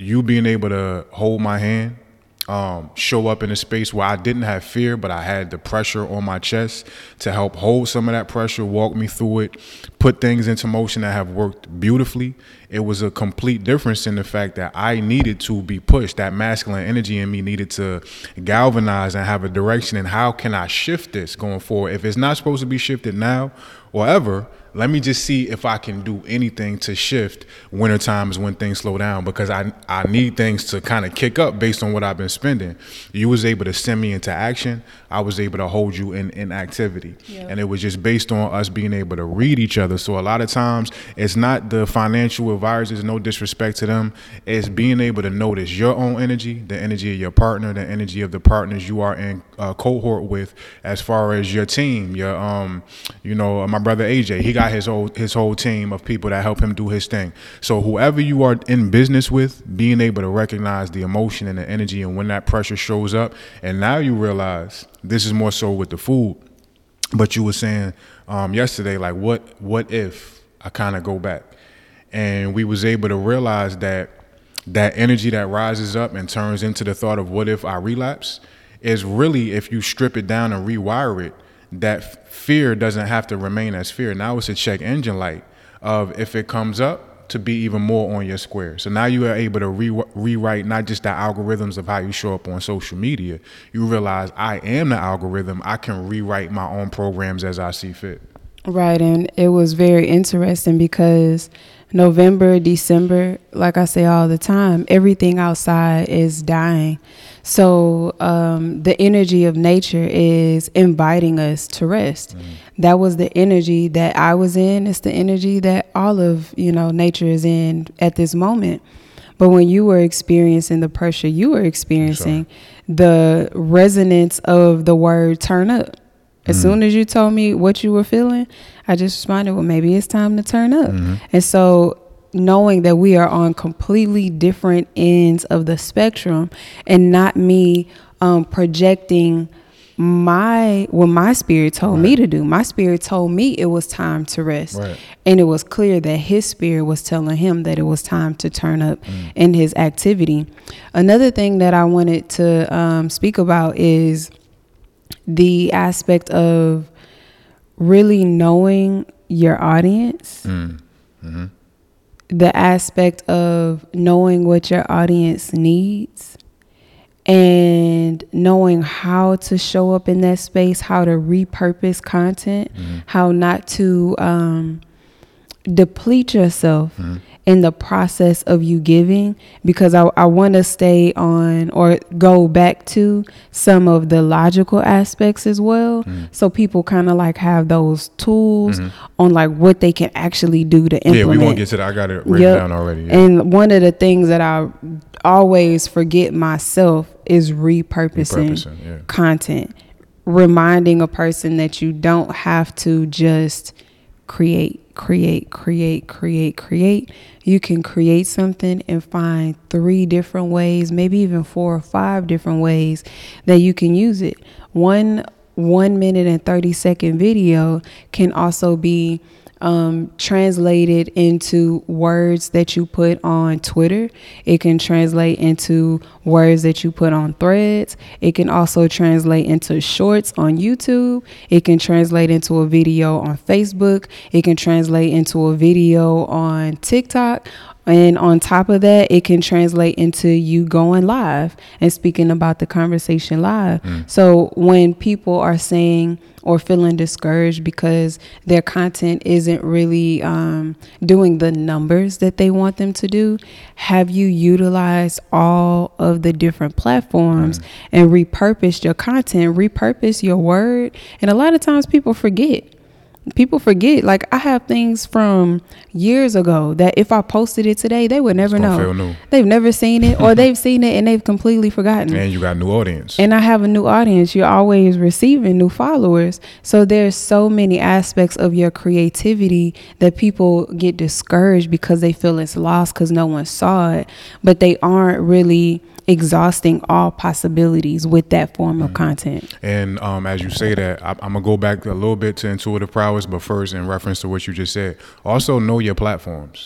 you being able to hold my hand, show up in a space where I didn't have fear, but I had the pressure on my chest to help hold some of that pressure, walk me through it, put things into motion that have worked beautifully. It was a complete difference in the fact that I needed to be pushed. That masculine energy in me needed to galvanize and have a direction. And how can I shift this going forward? If it's not supposed to be shifted now or ever, let me just see if I can do anything to shift winter times when things slow down, because I need things to kind of kick up based on what I've been spending. You was able to send me into action. I was able to hold you in activity. Yep. And it was just based on us being able to read each other. So a lot of times it's not the financial advisors, no disrespect to them. It's being able to notice your own energy, the energy of your partner, the energy of the partners you are in cohort with, as far as your team, your my brother AJ, he got his whole team of people that help him do his thing. So whoever you are in business with, being able to recognize the emotion and the energy and when that pressure shows up. And now you realize this is more so with the food, but you were saying yesterday, like what if I kind of go back, and we was able to realize that energy that rises up and turns into the thought of what if I relapse is really, if you strip it down and rewire it, that fear doesn't have to remain as fear. Now it's a check engine light of, if it comes up, to be even more on your square. So now you are able to rewrite not just the algorithms of how you show up on social media. You realize I am the algorithm. I can rewrite my own programs as I see fit. Right. And it was very interesting because November, December, like I say all the time, everything outside is dying. So the energy of nature is inviting us to rest. That was the energy that I was in. It's the energy that all of, nature is in at this moment. But when you were experiencing the pressure you were experiencing, the resonance of the word turn up. As soon as you told me what you were feeling, I just responded, well, maybe it's time to turn up. And so knowing that we are on completely different ends of the spectrum, and not me projecting what my spirit told me to do. My spirit told me it was time to rest. And it was clear that his spirit was telling him that it was time to turn up in his activity. Another thing that I wanted to speak about is the aspect of really knowing your audience, the aspect of knowing what your audience needs, and knowing how to show up in that space, how to repurpose content, how not to deplete yourself in the process of you giving, because I want to stay on or go back to some of the logical aspects as well. So people kind of like have those tools on like what they can actually do to implement. Yeah, we won't get to that. I got it written down already. Yeah. And one of the things that I always forget myself is repurposing content, reminding a person that you don't have to just create. You can create something and find 3 different ways, maybe even 4 or 5 different ways that you can use it. 1 minute and 30-second video can also be translated into words that you put on Twitter. It can translate into words that you put on Threads. It can also translate into shorts on YouTube. It can translate into a video on Facebook. It can translate into a video on TikTok. And on top of that, it can translate into you going live and speaking about the conversation live. So when people are saying or feeling discouraged because their content isn't really doing the numbers that they want them to do, have you utilized all of the different platforms and repurposed your content, repurpose your word? And a lot of times people forget. Like, I have things from years ago that if I posted it today, they would never know. They've never seen it, or they've seen it and they've completely forgotten. And you got a new audience. And I have a new audience. You're always receiving new followers. So there's so many aspects of your creativity that people get discouraged because they feel it's lost because no one saw it, but they aren't really exhausting all possibilities with that form of content. And as you say that, I'm gonna go back a little bit to intuitive prowess, but first, in reference to what you just said, also know your platforms.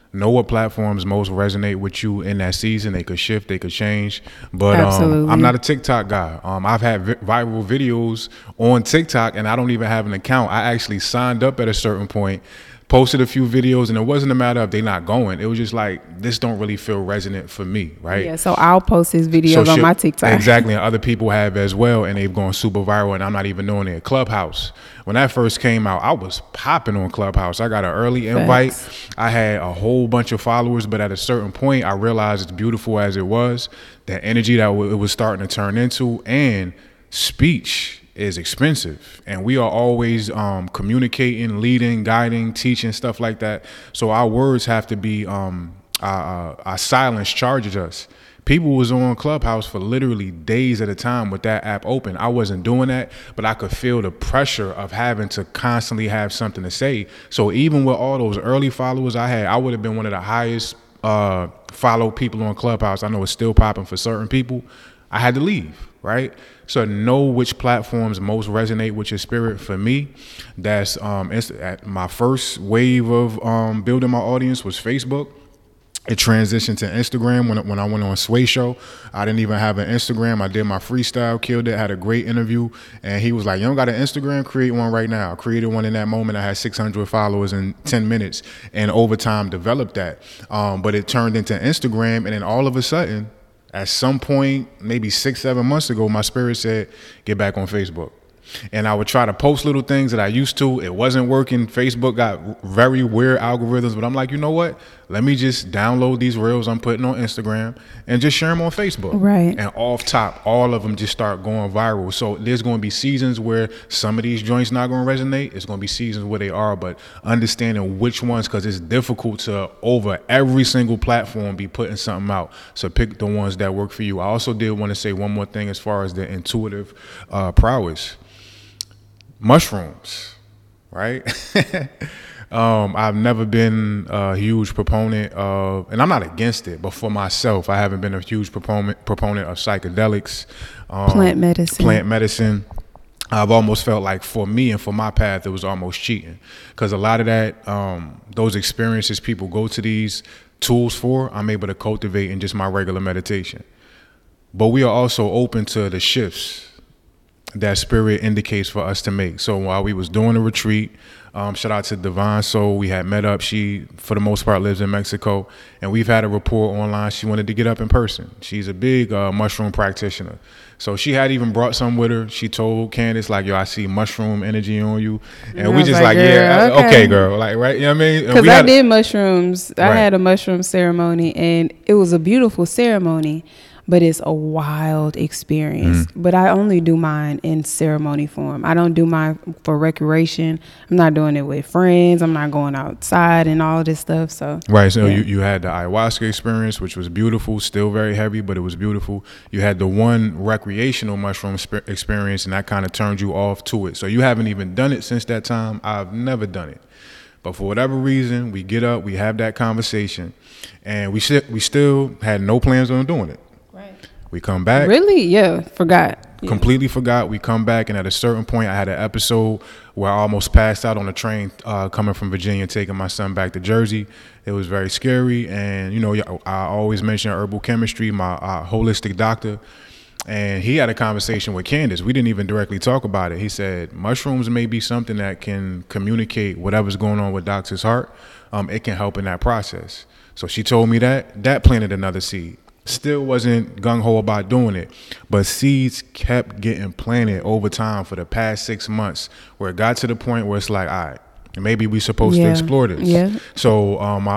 know what platforms most resonate with you in that season. They could shift, they could change. But Absolutely. I'm not a TikTok guy. I've had viral videos on TikTok, and I don't even have an account. I actually signed up at a certain point, posted a few videos, and it wasn't a matter of they not going. It was just like, this don't really feel resonant for me, right? Yeah, so I'll post his videos on my TikTok. Exactly, and other people have as well, and they've gone super viral, and I'm not even knowing it. Clubhouse, when that first came out, I was popping on Clubhouse. I got an early invite. Facts. I had a whole bunch of followers, but at a certain point, I realized, as beautiful as it was, the energy that it was starting to turn into, and speech is expensive, and we are always communicating, leading, guiding, teaching, stuff like that. So our words have to be our silence charges us. People was on Clubhouse for literally days at a time with that app open. I wasn't doing that, but I could feel the pressure of having to constantly have something to say. So even with all those early followers I had, I would have been one of the highest followed people on Clubhouse. I know it's still popping for certain people. I had to leave, right? So know which platforms most resonate with your spirit. For me, that's my first wave of building my audience was Facebook. It transitioned to Instagram when I went on Sway Show. I didn't even have an Instagram. I did my freestyle, killed it, had a great interview. And he was like, you don't got an Instagram? Create one right now. I created one in that moment. I had 600 followers in 10 minutes. And over time developed that. But it turned into Instagram. And then all of a sudden, at some point, maybe 6-7 months ago, my spirit said, get back on Facebook. And I would try to post little things that I used to. It wasn't working. Facebook got very weird algorithms, but I'm like, you know what? Let me just download these reels I'm putting on Instagram and just share them on Facebook. Right. And off top, all of them just start going viral. So there's going to be seasons where some of these joints not going to resonate. It's going to be seasons where they are, but understanding which ones, because it's difficult to, over every single platform, be putting something out. So pick the ones that work for you. I also did want to say one more thing as far as the intuitive prowess. Mushrooms, right? I've never been a huge proponent of, and I'm not against it, but for myself, I haven't been a huge proponent of psychedelics, Plant medicine. I've almost felt like for me and for my path, it was almost cheating, because a lot of that, those experiences people go to these tools for, I'm able to cultivate in just my regular meditation. But we are also open to the shifts that spirit indicates for us to make. So while we was doing the retreat, shout out to Divine Soul, we had met up. She, for the most part, lives in Mexico, and we've had a rapport online. She wanted to get up in person. She's a big mushroom practitioner. So she had even brought some with her. She told Candace, like, yo, I see mushroom energy on you. And we just like, yeah, okay, girl. Like, right, you know what I mean? Because I did mushrooms. I had a mushroom ceremony, and it was a beautiful ceremony. But it's a wild experience. But I only do mine in ceremony form. I don't do mine for recreation. I'm not doing it with friends. I'm not going outside and all this stuff. So right. So you had the ayahuasca experience, which was beautiful, still very heavy, but it was beautiful. You had the one recreational mushroom experience, and that kind of turned you off to it. So you haven't even done it since that time. I've never done it. But for whatever reason, we get up, we have that conversation, and we still had no plans on doing it. We come back. Really? Yeah. Forgot. Completely forgot. We come back, and at a certain point, I had an episode where I almost passed out on a train coming from Virginia, taking my son back to Jersey. It was very scary. And, you know, I always mention herbal chemistry, my holistic doctor. And he had a conversation with Candace. We didn't even directly talk about it. He said, mushrooms may be something that can communicate whatever's going on with Doc's heart. It can help in that process. So she told me that planted another seed. Still wasn't gung-ho about doing it, but seeds kept getting planted over time for the past 6 months, where it got to the point where it's like, all right, maybe we're supposed to explore this. Yeah. So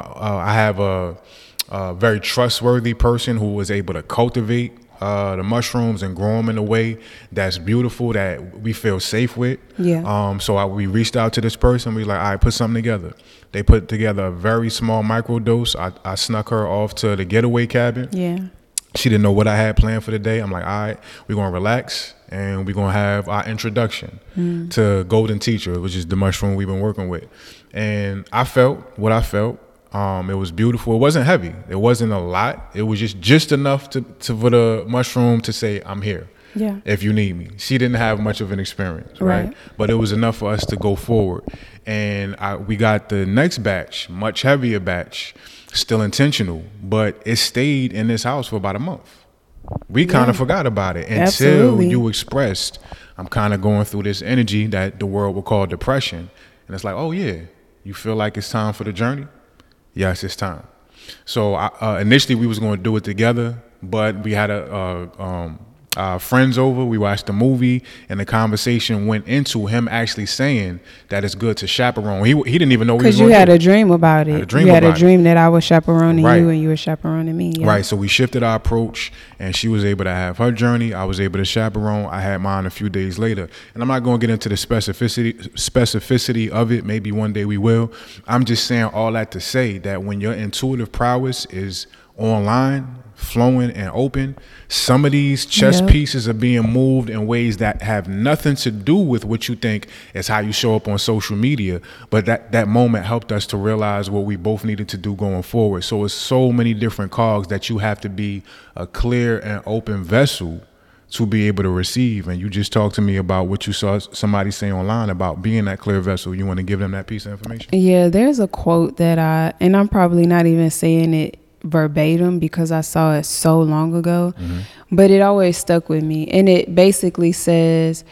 I have a very trustworthy person who was able to cultivate the mushrooms and grow them in a way that's beautiful, that we feel safe with. Yeah. So we reached out to this person. We like, all right, put something together. They put together a very small microdose. I snuck her off to the getaway cabin. Yeah. She didn't know what I had planned for the day. I'm like, all right, we're going to relax, and we're going to have our introduction to Golden Teacher, which is the mushroom we've been working with. And I felt what I felt. It was beautiful. It wasn't heavy. It wasn't a lot. It was just enough for the mushroom to say, I'm here. Yeah. If you need me. She didn't have much of an experience, right? But it was enough for us to go forward. And we got the next batch, much heavier batch, still intentional, but it stayed in this house for about a month. We kind of forgot about it until Absolutely. you expressed, I'm kind of going through this energy that the world would call depression. And it's like, oh yeah, you feel like it's time for the journey? Yes, it's time. So initially we was going to do it together, but we had friends over. We watched the movie, and the conversation went into him actually saying that it's good to chaperone. He didn't even know we was Because going you to had do a it. dream about it. You had a dream that I was chaperoning you and you were chaperoning me. Yeah. Right. So we shifted our approach, and she was able to have her journey. I was able to chaperone. I had mine a few days later. And I'm not going to get into the specificity of it. Maybe one day we will. I'm just saying all that to say that when your intuitive prowess is online, flowing and open, some of these chess pieces are being moved in ways that have nothing to do with what you think is how you show up on social media. But that moment helped us to realize what we both needed to do going forward. So it's so many different cogs that you have to be a clear and open vessel to be able to receive. And you just talked to me about what you saw somebody say online about being that clear vessel. You want to give them that piece of information? Yeah, there's a quote that and I'm probably not even saying it verbatim because I saw it so long ago, but it always stuck with me. And it basically says,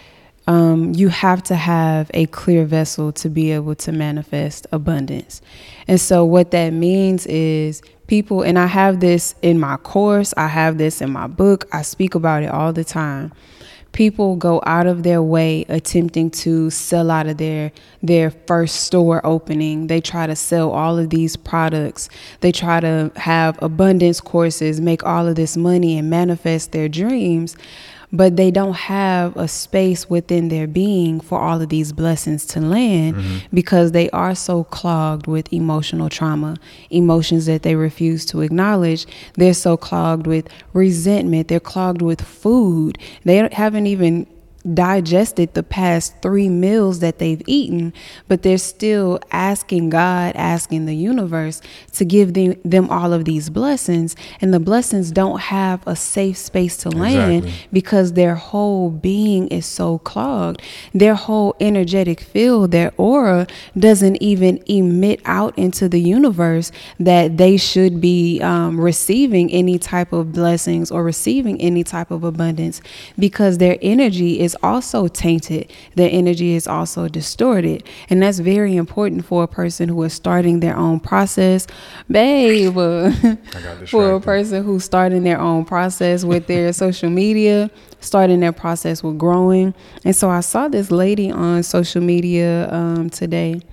you have to have a clear vessel to be able to manifest abundance. And so what that means is people, and I have this in my course, I have this in my book, I speak about it all the time. People go out of their way attempting to sell out of their first store opening. They try to sell all of these products. They try to have abundance courses, make all of this money and manifest their dreams. But they don't have a space within their being for all of these blessings to land because they are so clogged with emotional trauma, emotions that they refuse to acknowledge. They're so clogged with resentment. They're clogged with food. They haven't even digested the past 3 meals that they've eaten, but they're still asking God, asking the universe to give them all of these blessings, and the blessings don't have a safe space to land because their whole being is so clogged. Their whole energetic field, their aura doesn't even emit out into the universe that they should be receiving any type of blessings or receiving any type of abundance, because their energy is also tainted. Their energy is also distorted. And that's very important for a person who is starting their own process. Babe, for a person who's starting their own process with their social media, starting their process with growing. And so I saw this lady on social media today.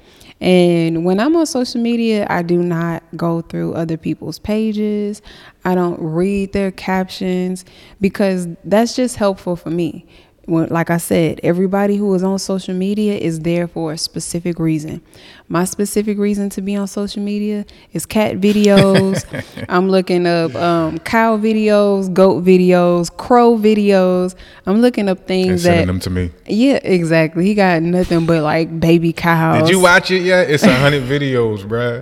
And when I'm on social media, I do not go through other people's pages. I don't read their captions because that's just helpful for me. Like I said, everybody who is on social media is there for a specific reason. My specific reason to be on social media is cat videos. I'm looking up cow videos, goat videos, crow videos. I'm looking up things and sending them to me. Yeah, exactly. He got nothing but like baby cows. Did you watch it yet? It's 100 videos, bruh.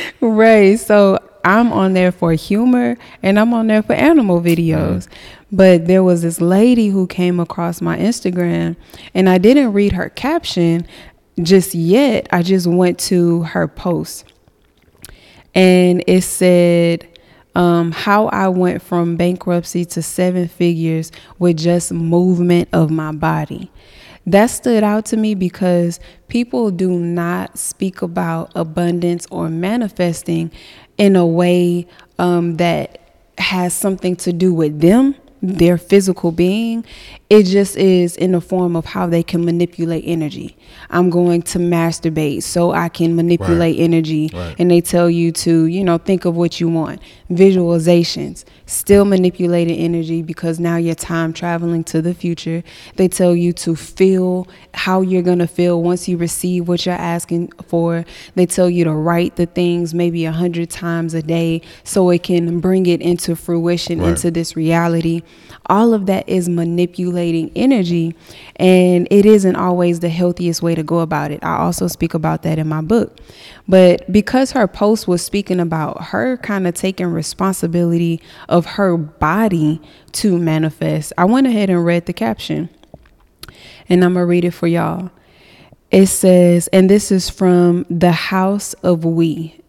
Right. So I'm on there for humor and I'm on there for animal videos. But there was this lady who came across my Instagram and I didn't read her caption just yet. I just went to her post and it said, how I went from bankruptcy to 7 figures with just movement of my body. That stood out to me because people do not speak about abundance or manifesting in a way that has something to do with them, their physical being. It just is in the form of how they can manipulate energy. I'm going to masturbate so I can manipulate energy. And they tell you to, think of what you want. Visualizations, still manipulating energy because now you're time traveling to the future. They tell you to feel how you're going to feel once you receive what you're asking for. They tell you to write the things maybe 100 times a day so it can bring it into fruition, into this reality. All of that is manipulating energy, and it isn't always the healthiest way to go about it. I also speak about that in my book. But because her post was speaking about her kind of taking responsibility of her body to manifest, I went ahead and read the caption, and I'm going to read it for y'all. It says, and this is from The House of We.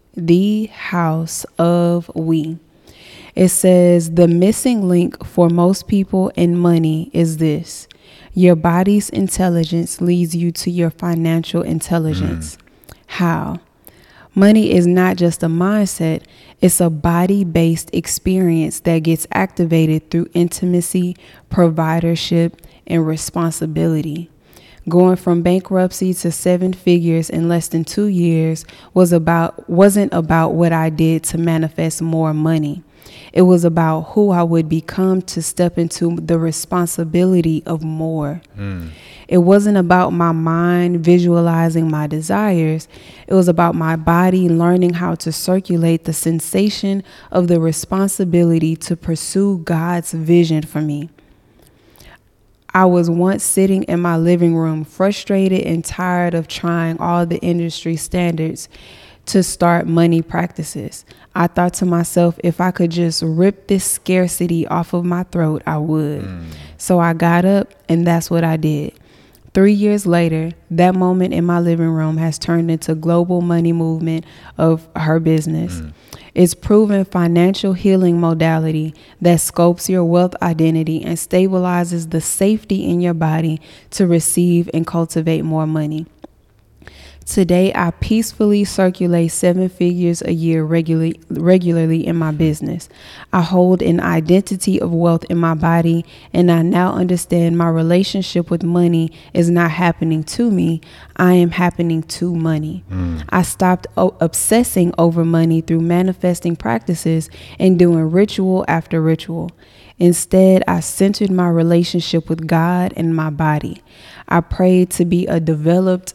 The House of We. It says the missing link for most people in money is this: your body's intelligence leads you to your financial intelligence. How? Money is not just a mindset, it's a body-based experience that gets activated through intimacy, providership, and responsibility. Going from bankruptcy to 7 figures in less than 2 years wasn't about what I did to manifest more money. It was about who I would become to step into the responsibility of more. It wasn't about my mind visualizing my desires. It was about my body learning how to circulate the sensation of the responsibility to pursue God's vision for me. I was once sitting in my living room, frustrated and tired of trying all the industry standards to start money practices. I thought to myself, if I could just rip this scarcity off of my throat, I would. So I got up, and that's what I did. 3 years later, that moment in my living room has turned into global money movement of her business. It's proven financial healing modality that scopes your wealth identity and stabilizes the safety in your body to receive and cultivate more money. Today, I peacefully circulate 7 figures a year regularly in my business. I hold an identity of wealth in my body, and I now understand my relationship with money is not happening to me. I am happening to money. I stopped obsessing over money through manifesting practices and doing ritual after ritual. Instead, I centered my relationship with God and my body. I prayed to be developed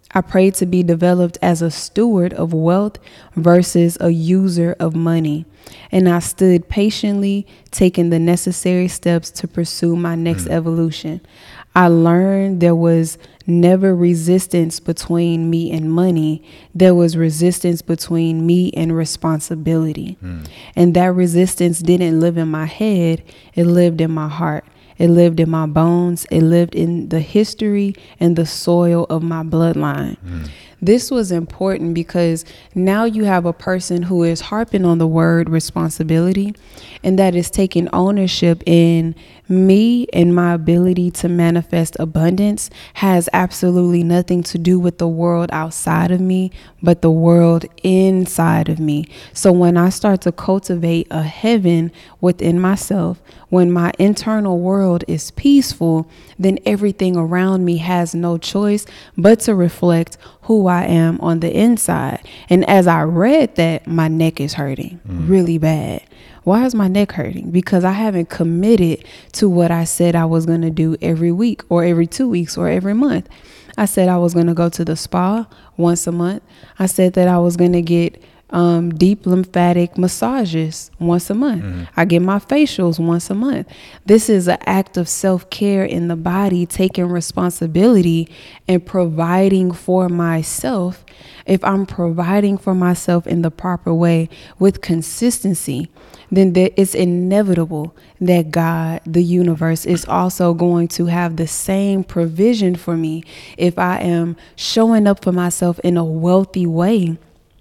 as a steward of wealth versus a user of money. And I stood patiently, taking the necessary steps to pursue my next evolution. I learned there was never resistance between me and money. There was resistance between me and responsibility. And that resistance didn't live in my head. It lived in my heart. It lived in my bones. It lived in the history and the soil of my bloodline. This was important because now you have a person who is harping on the word responsibility, and that is taking ownership in me, and my ability to manifest abundance has absolutely nothing to do with the world outside of me, but the world inside of me. So when I start to cultivate a heaven within myself, when my internal world is peaceful, then everything around me has no choice but to reflect who I am on the inside. And as I read that, my neck is hurting really bad. Why is my neck hurting? Because I haven't committed to what I said I was going to do every week or every 2 weeks or every month. I said I was going to go to the spa once a month. I said that I was going to get deep lymphatic massages once a month. I get my facials once a month. This is an act of self-care in the body, taking responsibility and providing for myself. If I'm providing for myself in the proper way with consistency, then it's inevitable that God, the universe, is also going to have the same provision for me if I am showing up for myself in a wealthy way.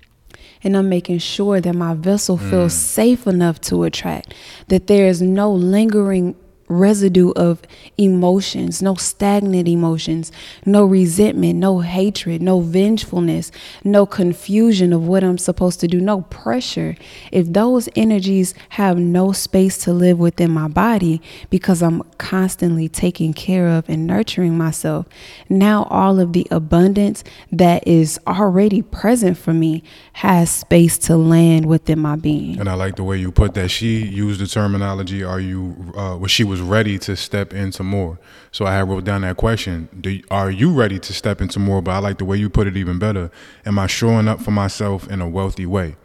And I'm making sure that my vessel feels safe enough to attract, that there is no lingering residue of emotions, no stagnant emotions, no resentment, no hatred, no vengefulness, no confusion of what I'm supposed to do, no pressure. If those energies have no space to live within my body because I'm constantly taking care of and nurturing myself, now all of the abundance that is already present for me has space to land within my being. And I like the way you put that. She used the terminology, she was ready to step into more. So I had wrote down that question, are you ready to step into more? But I like the way you put it even better. Am I showing up for myself in a wealthy way?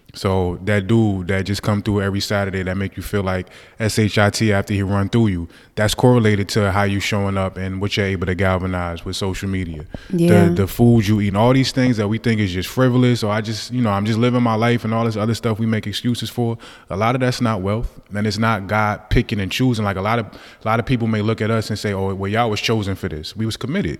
So that dude that just come through every Saturday that make you feel like SHIT after he run through you, that's correlated to how you showing up and what you're able to galvanize with social media. Yeah. The food you eat and all these things that we think is just frivolous, or I'm just living my life and all this other stuff we make excuses for. A lot of that's not wealth, and it's not God picking and choosing. Like a lot of people may look at us and say, oh, well, y'all was chosen for this. We was committed.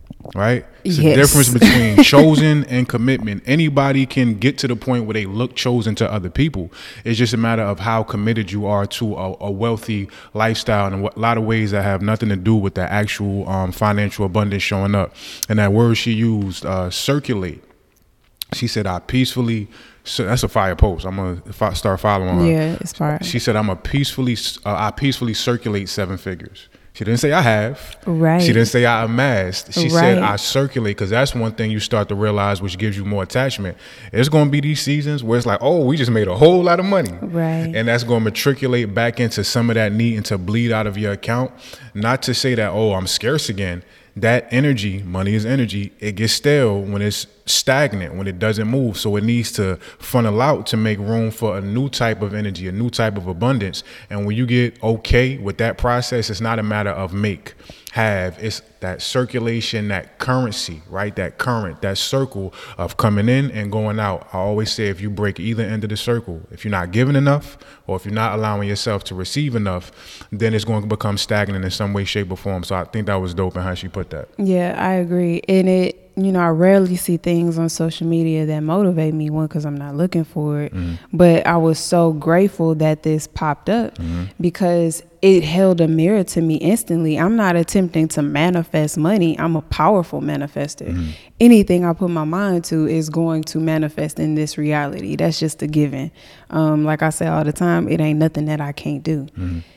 right? It's Yes. the difference between chosen and commitment. Anybody can get to the point where they look chosen to other people. It's just a matter of how committed you are to a wealthy lifestyle, and a lot of ways that have nothing to do with the actual financial abundance showing up. And that word she used, circulate. She said, I peacefully, so that's a fire post. I'm going to start following her. Yeah, it's fire. She said, I peacefully circulate 7 figures. She didn't say I have. Right. She didn't say I amassed. She Right. said I circulate, because that's one thing you start to realize, which gives you more attachment. It's going to be these seasons where it's like, oh, we just made a whole lot of money. Right. And that's going to matriculate back into some of that needing to bleed out of your account. Not to say that, oh, I'm scarce again. That energy, money is energy, it gets stale when it's stagnant, when it doesn't move. So it needs to funnel out to make room for a new type of energy, a new type of abundance. And when you get okay with that process, it's not a matter of have, it's that circulation, that currency, right? That current, that circle of coming in and going out. I always say, if you break either end of the circle, if you're not giving enough, or if you're not allowing yourself to receive enough, then it's going to become stagnant in some way, shape, or form. So I think that was dope in how she put that. Yeah, I agree. And I rarely see things on social media that motivate me, one, because I'm not looking for it. But I was so grateful that this popped up because it held a mirror to me instantly. I'm not attempting to manifest money. I'm a powerful manifester. Anything I put my mind to is going to manifest in this reality. That's just a given. Like I say all the time, it ain't nothing that I can't do.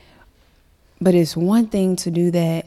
But it's one thing to do that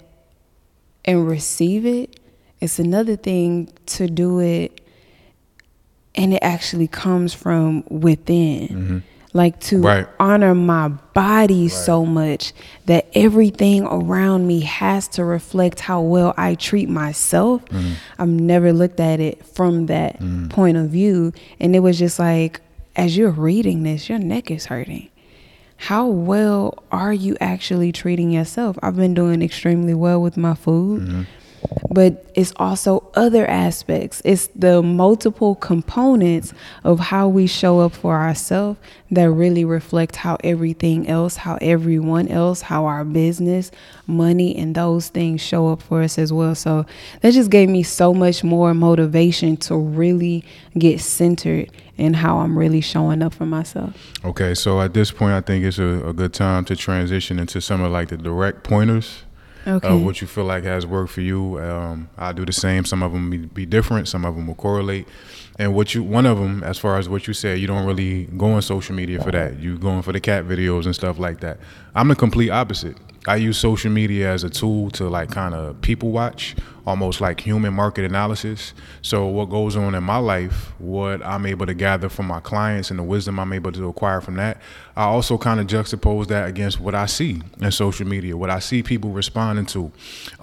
and receive it. It's another thing to do it and it actually comes from within. Like to honor my body so much that everything around me has to reflect how well I treat myself. I've never looked at it from that point of view. And it was just like, as you're reading this, your neck is hurting. How well are you actually treating yourself? I've been doing extremely well with my food. But it's also other aspects. It's the multiple components of how we show up for ourselves that really reflect how everything else, how everyone else, how our business, money, and those things show up for us as well. So that just gave me so much more motivation to really get centered in how I'm really showing up for myself. Okay, so at this point, I think it's a good time to transition into some of like the direct pointers. Of what you feel like has worked for you. I'll do the same. Some of them be different. Some of them will correlate. And one of them, as far as what you said, you don't really go on social media for that. You going for the cat videos and stuff like that. I'm the complete opposite. I use social media as a tool to like kind of people watch, almost like human market analysis. So what goes on in my life, what I'm able to gather from my clients and the wisdom I'm able to acquire from that, I also kind of juxtapose that against what I see in social media, what I see people responding to,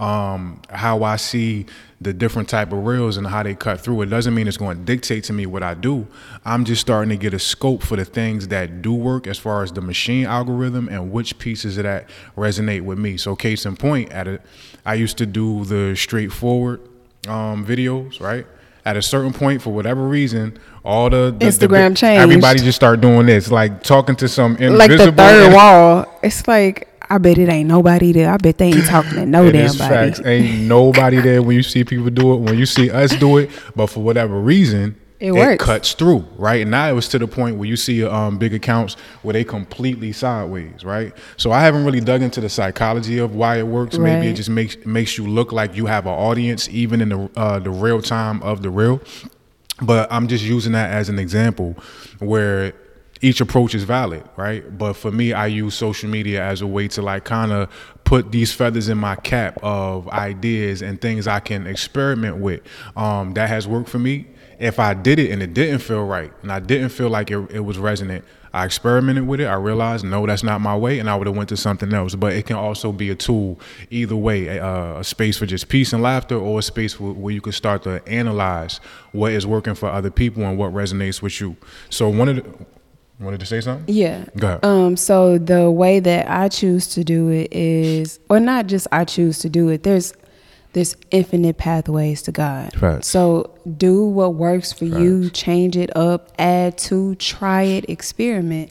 how I see the different type of reels and how they cut through. It doesn't mean it's going to dictate to me what I do. I'm just starting to get a scope for the things that do work as far as the machine algorithm and which pieces of that resonate with me. So case in point, I used to do the straightforward videos, right? At a certain point, for whatever reason, all the Instagram changed. Everybody just started doing this, like talking to some invisible, like the third wall. It's like, I bet it ain't nobody there. I bet they ain't talking to no damn body. Facts. Ain't nobody there when you see people do it, when you see us do it. But for whatever reason, it works. Cuts through, right? And now it was to the point where you see big accounts where they completely sideways, right? So I haven't really dug into the psychology of why it works. Right. Maybe it just makes you look like you have an audience, even in the real time of the real. But I'm just using that as an example where each approach is valid, right? But for me, I use social media as a way to like kind of put these feathers in my cap of ideas and things I can experiment with. That has worked for me. If I did it and it didn't feel right and I didn't feel like it was resonant, I experimented with it. I realized, no, that's not my way, and I would have went to something else. But it can also be a tool either way, a space for just peace and laughter, or a space where you can start to analyze what is working for other people and what resonates with you. So wanted to say something? Yeah. Go ahead. So the way that I choose to do it is, or not just I choose to do it, there's infinite pathways to God. Right. So do what works for you, change it up, add to, try it, experiment.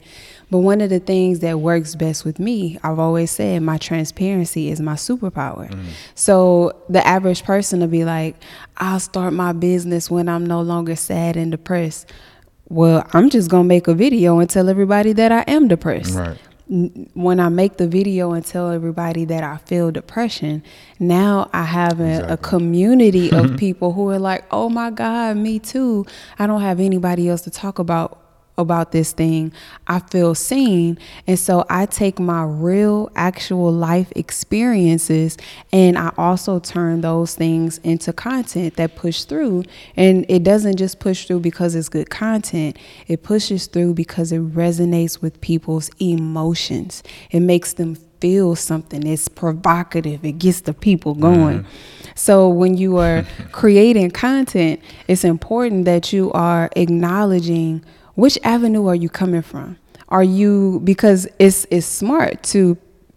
But one of the things that works best with me, I've always said my transparency is my superpower. So the average person will be like, I'll start my business when I'm no longer sad and depressed. Well, I'm just going to make a video and tell everybody that I am depressed. Right. When I make the video and tell everybody that I feel depression, now I have a community of people who are like, oh my God, me too. I don't have anybody else to talk about this thing. I feel seen. And so I take my real actual life experiences and I also turn those things into content that push through. And it doesn't just push through because it's good content. It pushes through because it resonates with people's emotions. It makes them feel something. It's provocative. It gets the people going. So when you are creating content, it's important that you are acknowledging which avenue are you coming from? Are you, because it's smart to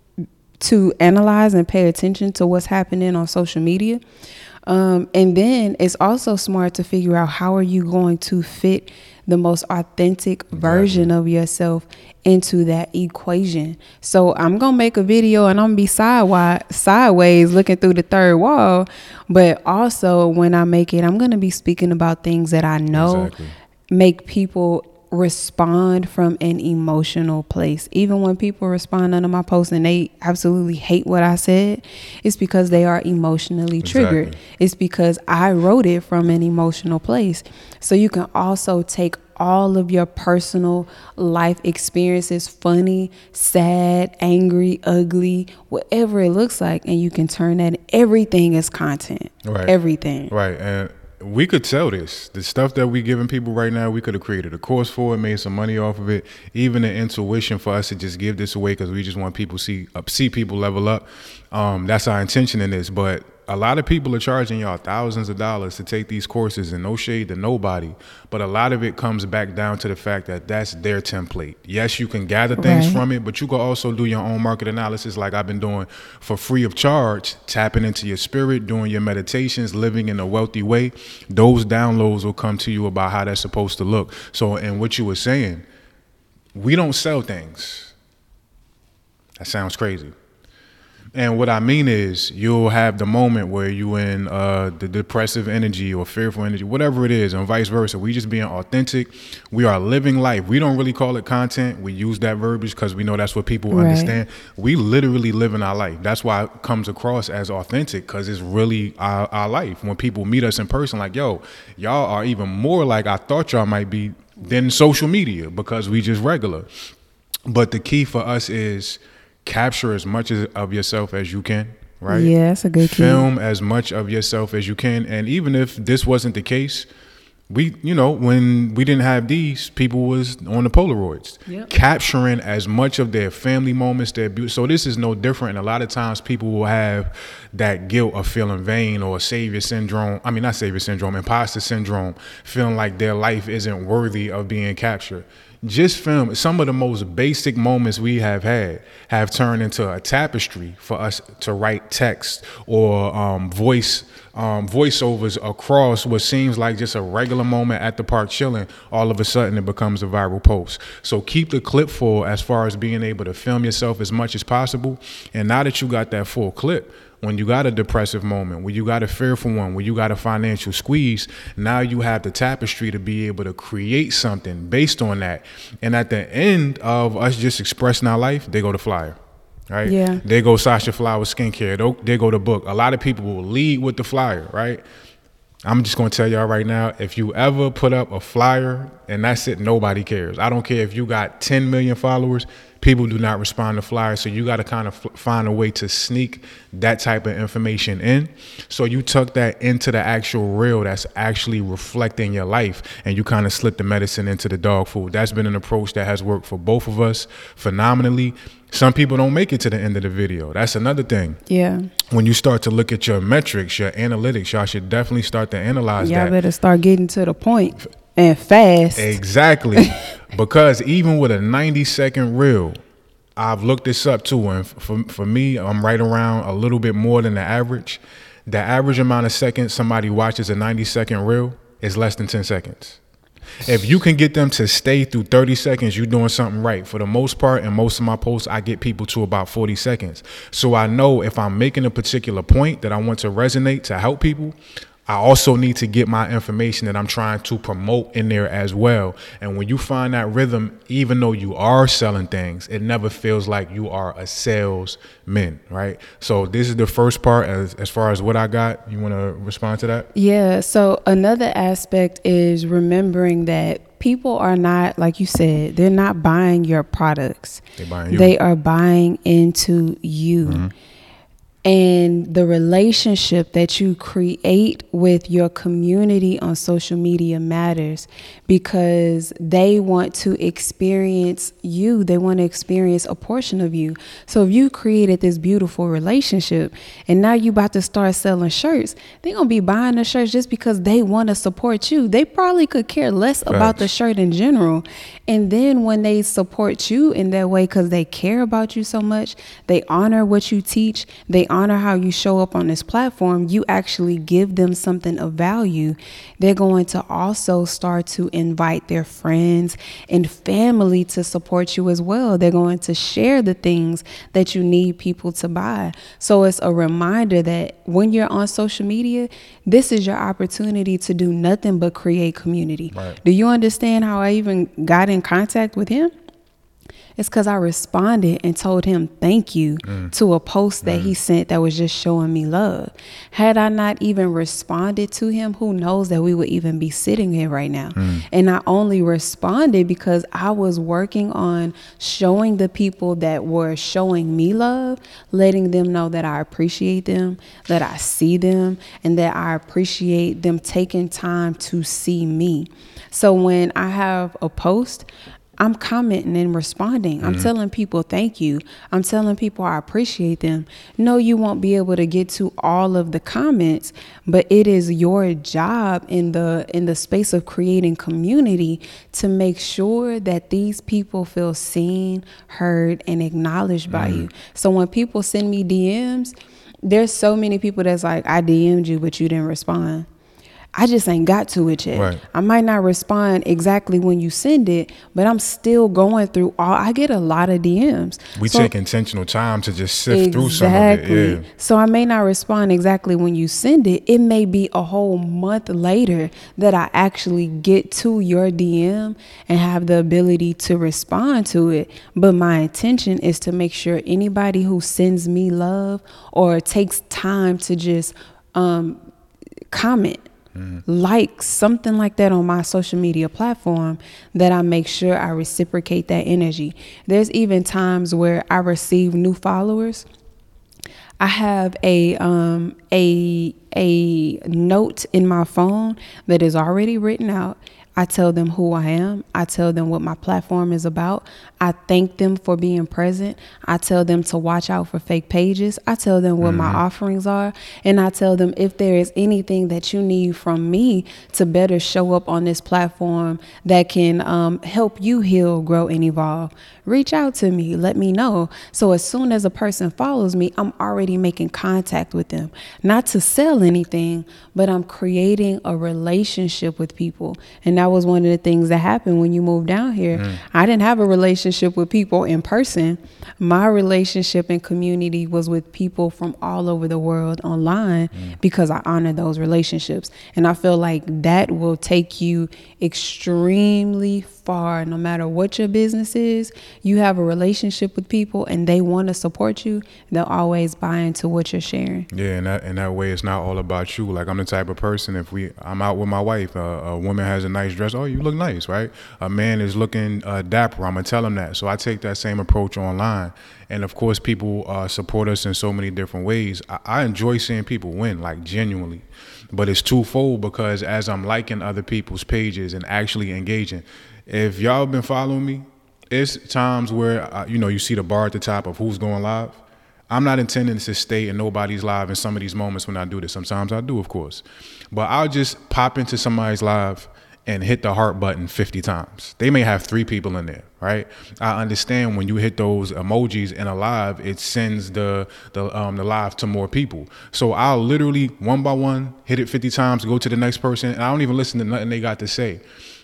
analyze and pay attention to what's happening on social media. And then it's also smart to figure out how are you going to fit the most authentic version of yourself into that equation. So I'm going to make a video and I'm going to be sideways looking through the third wall. But also when I make it, I'm going to be speaking about things that I know make people respond from an emotional place. Even when people respond under my post and they absolutely hate what I said, it's because they are emotionally triggered. It's because I wrote it from an emotional place. So you can also take all of your personal life experiences, funny, sad, angry, ugly, whatever it looks like, and you can turn that, everything as content. Everything. Right. And we could sell this. The stuff that we giving people right now, we could have created a course for it, made some money off of it. Even the intuition for us to just give this away because we just want people see people level up. That's our intention in this. But a lot of people are charging y'all thousands of dollars to take these courses, and no shade to nobody. But a lot of it comes back down to the fact that that's their template. Yes, you can gather things from it, but you can also do your own market analysis like I've been doing for free of charge, tapping into your spirit, doing your meditations, living in a wealthy way. Those downloads will come to you about how that's supposed to look. So, and what you were saying, we don't sell things. That sounds crazy. And what I mean is you'll have the moment where you in the depressive energy or fearful energy, whatever it is, and vice versa. We just being authentic. We are living life. We don't really call it content. We use that verbiage because we know that's what people understand. We literally live in our life. That's why it comes across as authentic, because it's really our life. When people meet us in person, like, yo, y'all are even more like I thought y'all might be than social media, because we just regular. But the key for us is capture as much of yourself as you can, right? Yeah, that's a good key. Film as much of yourself as you can. And even if this wasn't the case, when we didn't have these, people was on the Polaroids, capturing as much of their family moments, their beauty. So this is no different. And a lot of times people will have that guilt of feeling vain or imposter syndrome, feeling like their life isn't worthy of being captured. Just film. Some of the most basic moments we have had have turned into a tapestry for us to write text or voiceovers across what seems like just a regular moment at the park chilling. All of a sudden it becomes a viral post. So keep the clip full as far as being able to film yourself as much as possible. And now that you got that full clip, when you got a depressive moment, when you got a fearful one, when you got a financial squeeze, now you have the tapestry to be able to create something based on that. And at the end of us just expressing our life, they go to flyer, right? Yeah. They go Sasha Flowers skincare. They go to book. A lot of people will lead with the flyer, right? I'm just going to tell y'all right now, if you ever put up a flyer and that's it, nobody cares. I don't care if you got 10 million followers, people do not respond to flyers. So you got to kind of find a way to sneak that type of information in. So you tuck that into the actual reel that's actually reflecting your life, and you kind of slip the medicine into the dog food. That's been an approach that has worked for both of us phenomenally. Some people don't make it to the end of the video. That's another thing. Yeah. When you start to look at your metrics, your analytics, y'all should definitely start to analyze that. Y'all better start getting to the point and fast. Exactly. Because even with a 90-second reel, I've looked this up too, and for me, I'm right around a little bit more than the average. The average amount of seconds somebody watches a 90-second reel is less than 10 seconds. If you can get them to stay through 30 seconds, you're doing something right. For the most part, in most of my posts, I get people to about 40 seconds. So I know if I'm making a particular point that I want to resonate to help people, I also need to get my information that I'm trying to promote in there as well. And when you find that rhythm, even though you are selling things, it never feels like you are a salesman, right? So this is the first part as far as what I got. You want to respond to that? Yeah. So another aspect is remembering that people are not, like you said, they're not buying your products. They're buying you. They are buying into you. Mm-hmm. And the relationship that you create with your community on social media matters, because they want to experience you. They want to experience a portion of you. So if you created this beautiful relationship and now you about to start selling shirts, they're going to be buying the shirts just because they want to support you. They probably could care less about the shirt in general. And then when they support you in that way because they care about you so much, they honor what you teach, they honor how you show up on this platform, you actually give them something of value. They're going to also start to invite their friends and family to support you as well. They're going to share the things that you need people to buy. So it's a reminder that when you're on social media, this is your opportunity to do nothing but create community. Right. Do you understand how I even got in contact with him? It's because I responded and told him thank you to a post that he sent that was just showing me love. Had I not even responded to him, who knows that we would even be sitting here right now. And I only responded because I was working on showing the people that were showing me love, letting them know that I appreciate them, that I see them, and that I appreciate them taking time to see me. So when I have a post, I'm commenting and responding. I'm telling people thank you. I'm telling people I appreciate them. No, you won't be able to get to all of the comments, but it is your job in the space of creating community to make sure that these people feel seen, heard, and acknowledged by you. So when people send me DMs, there's so many people that's like, I DM'd you, but you didn't respond. I just ain't got to it yet. Right. I might not respond exactly when you send it, but I'm still going through I get a lot of DMs. We take intentional time to just sift through some of it. Yeah. So I may not respond exactly when you send it. It may be a whole month later that I actually get to your DM and have the ability to respond to it. But my intention is to make sure anybody who sends me love or takes time to just comment, like something like that on my social media platform, that I make sure I reciprocate that energy. There's even times where I receive new followers. I have a note in my phone that is already written out. I tell them who I am. I tell them what my platform is about. I thank them for being present. I tell them to watch out for fake pages. I tell them what my offerings are. And I tell them if there is anything that you need from me to better show up on this platform that can help you heal, grow, and evolve, reach out to me. Let me know. So as soon as a person follows me, I'm already making contact with them. Not to sell anything, but I'm creating a relationship with people. And that was one of the things that happened when you moved down here. I didn't have a relationship with people in person. My relationship and community was with people from all over the world online because I honor those relationships. And I feel like that will take you extremely far. No matter what your business is, you have a relationship with people and they want to support you, they'll always buy into what you're sharing. Yeah, and that way it's not all about you. Like I'm the type of person, I'm out with my wife, a woman has a nice dress, oh, you look nice, right? A man is looking dapper, I'm gonna tell him that. So I take that same approach online. And of course people support us in so many different ways. I enjoy seeing people win, like genuinely. But it's twofold, because as I'm liking other people's pages and actually engaging, if y'all been following me, it's times where, you see the bar at the top of who's going live. I'm not intending to stay in nobody's live in some of these moments when I do this. Sometimes I do, of course. But I'll just pop into somebody's live and hit the heart button 50 times. They may have 3 people in there, right? I understand when you hit those emojis in a live, it sends the live to more people. So I'll literally, one by one, hit it 50 times, go to the next person, and I don't even listen to nothing they got to say.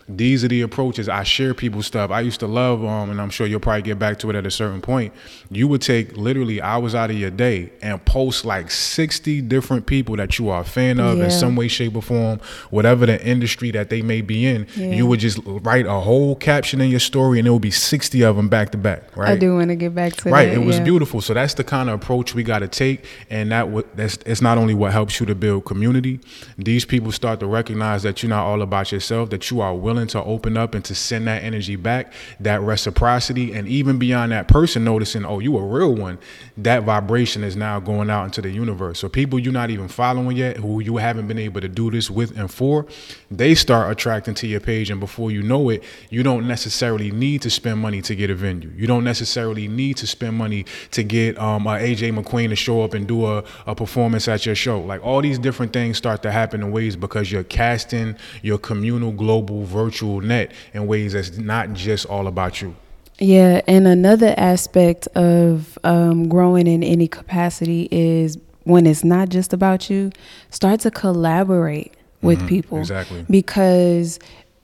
These are the approaches. I share people's stuff. I used to love, and I'm sure you'll probably get back to it at a certain point. You would take literally hours out of your day and post like 60 different people that you are a fan of in some way, shape, or form, whatever the industry that they may be in. You would just write a whole caption in your story, and there would be 60 of them back to back. Right. I do want to get back to that. Right. It was beautiful. So that's the kind of approach we got to take, and it's not only what helps you to build community. These people start to recognize that you're not all about yourself, that you are willing to open up and to send that energy back, that reciprocity, and even beyond that person noticing, oh, you a real one, that vibration is now going out into the universe. So people you're not even following yet, who you haven't been able to do this with and for, they start attracting to your page, and before you know it, you don't necessarily need to spend money to get a venue. You don't necessarily need to spend money to get AJ McQueen to show up and do a performance at your show. Like, all these different things start to happen in ways because you're casting your communal, global, virtual net in ways that's not just all about you. Yeah, and another aspect of growing in any capacity is when it's not just about you, start to collaborate with people. Exactly. Because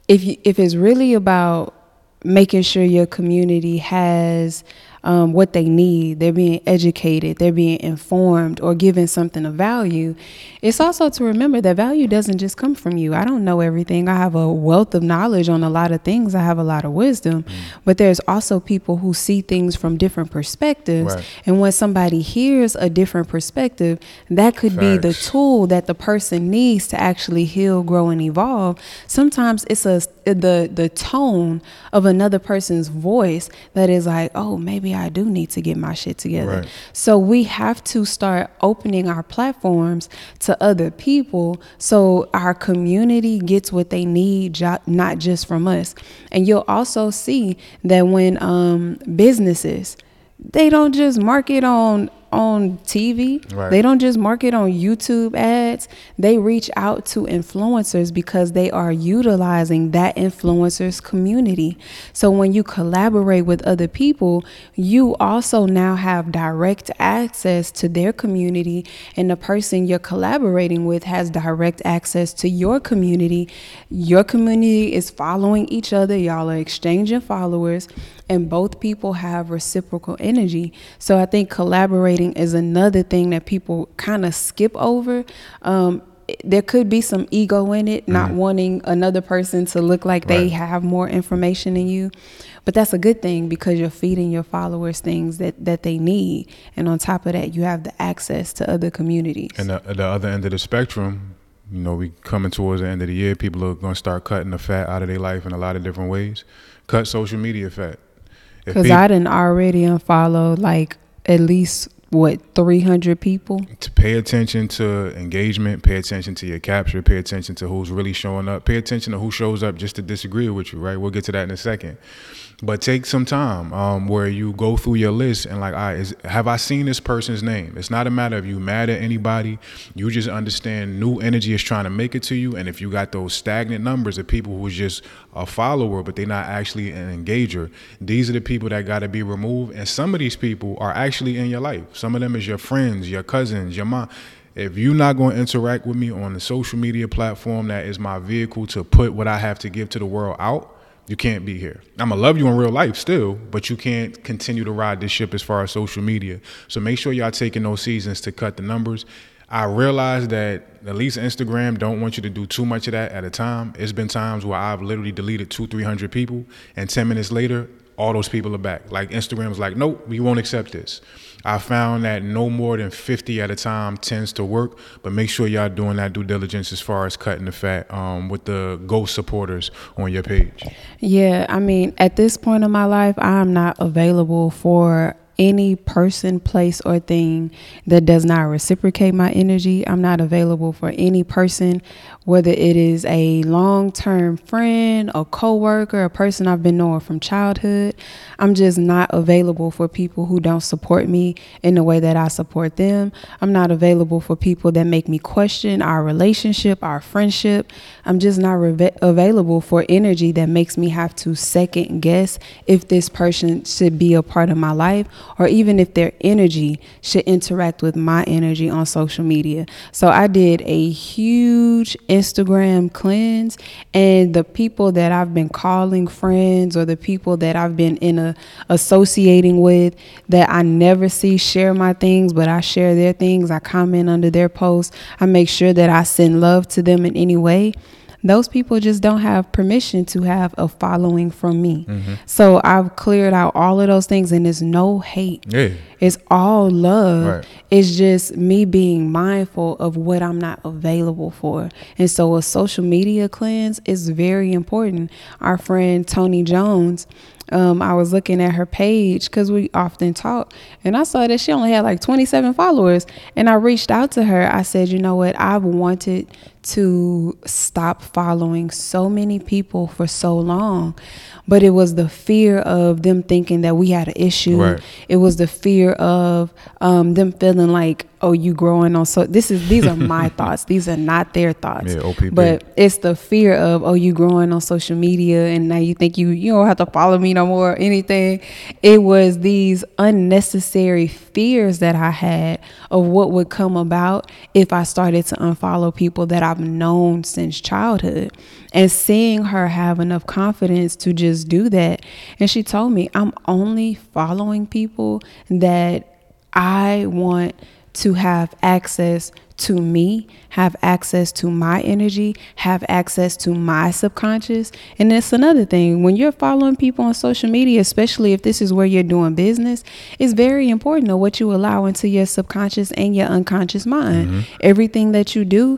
if it's really about making sure your community has what they need, they're being educated, they're being informed, or given something of value, it's also to remember that value doesn't just come from you. I don't know everything. I have a wealth of knowledge on a lot of things. I have a lot of wisdom, but there's also people who see things from different perspectives. Right. And when somebody hears a different perspective, that could be the tool that the person needs to actually heal, grow, and evolve. Sometimes it's the tone of another person's voice that is like, oh, maybe I do need to get my shit together. Right. So we have to start opening our platforms to other people so our community gets what they need, not just from us. And you'll also see that when businesses, they don't just market on TV. Right. They don't just market on YouTube ads. They reach out to influencers because they are utilizing that influencer's community. So when you collaborate with other people, you also now have direct access to their community, and the person you're collaborating with has direct access to your community. Your community is following each other. Y'all are exchanging followers, and both people have reciprocal energy. So I think collaborating is another thing that people kind of skip over. There could be some ego in it, not wanting another person to look like they have more information than you. But that's a good thing because you're feeding your followers things that they need. And on top of that, you have the access to other communities. And the other end of the spectrum, you know, we coming towards the end of the year, people are going to start cutting the fat out of their life in a lot of different ways. Cut social media fat. Because I done already unfollowed like at least 300 people. To pay attention to engagement, pay attention to your capture, pay attention to who's really showing up, pay attention to who shows up just to disagree with you, right? We'll get to that in a second. But take some time where you go through your list and like, all right, have I seen this person's name? It's not a matter of you mad at anybody. You just understand new energy is trying to make it to you. And if you got those stagnant numbers of people who's just a follower, but they're not actually an engager, these are the people that got to be removed. And some of these people are actually in your life. Some of them is your friends, your cousins, your mom. If you're not going to interact with me on the social media platform that is my vehicle to put what I have to give to the world out, you can't be here. I'm going to love you in real life still, but you can't continue to ride this ship as far as social media. So make sure y'all taking those seasons to cut the numbers. I realize that at least Instagram don't want you to do too much of that at a time. It's been times where I've literally deleted 200-300 people, and 10 minutes later, all those people are back. Like Instagram's like, nope, we won't accept this. I found that no more than 50 at a time tends to work, but make sure y'all doing that due diligence as far as cutting the fat with the ghost supporters on your page. Yeah, I mean, at this point in my life, I'm not available for any person, place, or thing that does not reciprocate my energy. I'm not available for any person, whether it is a long-term friend, a coworker, a person I've been knowing from childhood. I'm just not available for people who don't support me in the way that I support them. I'm not available for people that make me question our relationship, our friendship. I'm just not available for energy that makes me have to second guess if this person should be a part of my life or even if their energy should interact with my energy on social media. So I did a huge Instagram cleanse, and the people that I've been calling friends or the people that I've been associating with that I never see share my things, but I share their things, I comment under their posts, I make sure that I send love to them in any way. Those people just don't have permission to have a following from me. So I've cleared out all of those things, and there's no hate. It's all love. Right. It's just me being mindful of what I'm not available for. And so a social media cleanse is very important. Our friend Tony Jones, I was looking at her page because we often talk, and I saw that she only had like 27 followers. And I reached out to her. I said, you know what? I've wanted to stop following so many people for so long, but it was the fear of them thinking that we had an issue. Right. It was the fear of them feeling like, oh, you growing on. So these are my thoughts. These are not their thoughts. Yeah, OPP. But it's the fear of, oh, you growing on social media and now you think you don't have to follow me no more or anything. It was these unnecessary fears that I had of what would come about if I started to unfollow people that I've known since childhood. And seeing her have enough confidence to just do that. And she told me, I'm only following people that I want to have access to me, have access to my energy, have access to my subconscious. And that's another thing. When you're following people on social media, especially if this is where you're doing business, it's very important to what you allow into your subconscious and your unconscious mind. Everything that you do,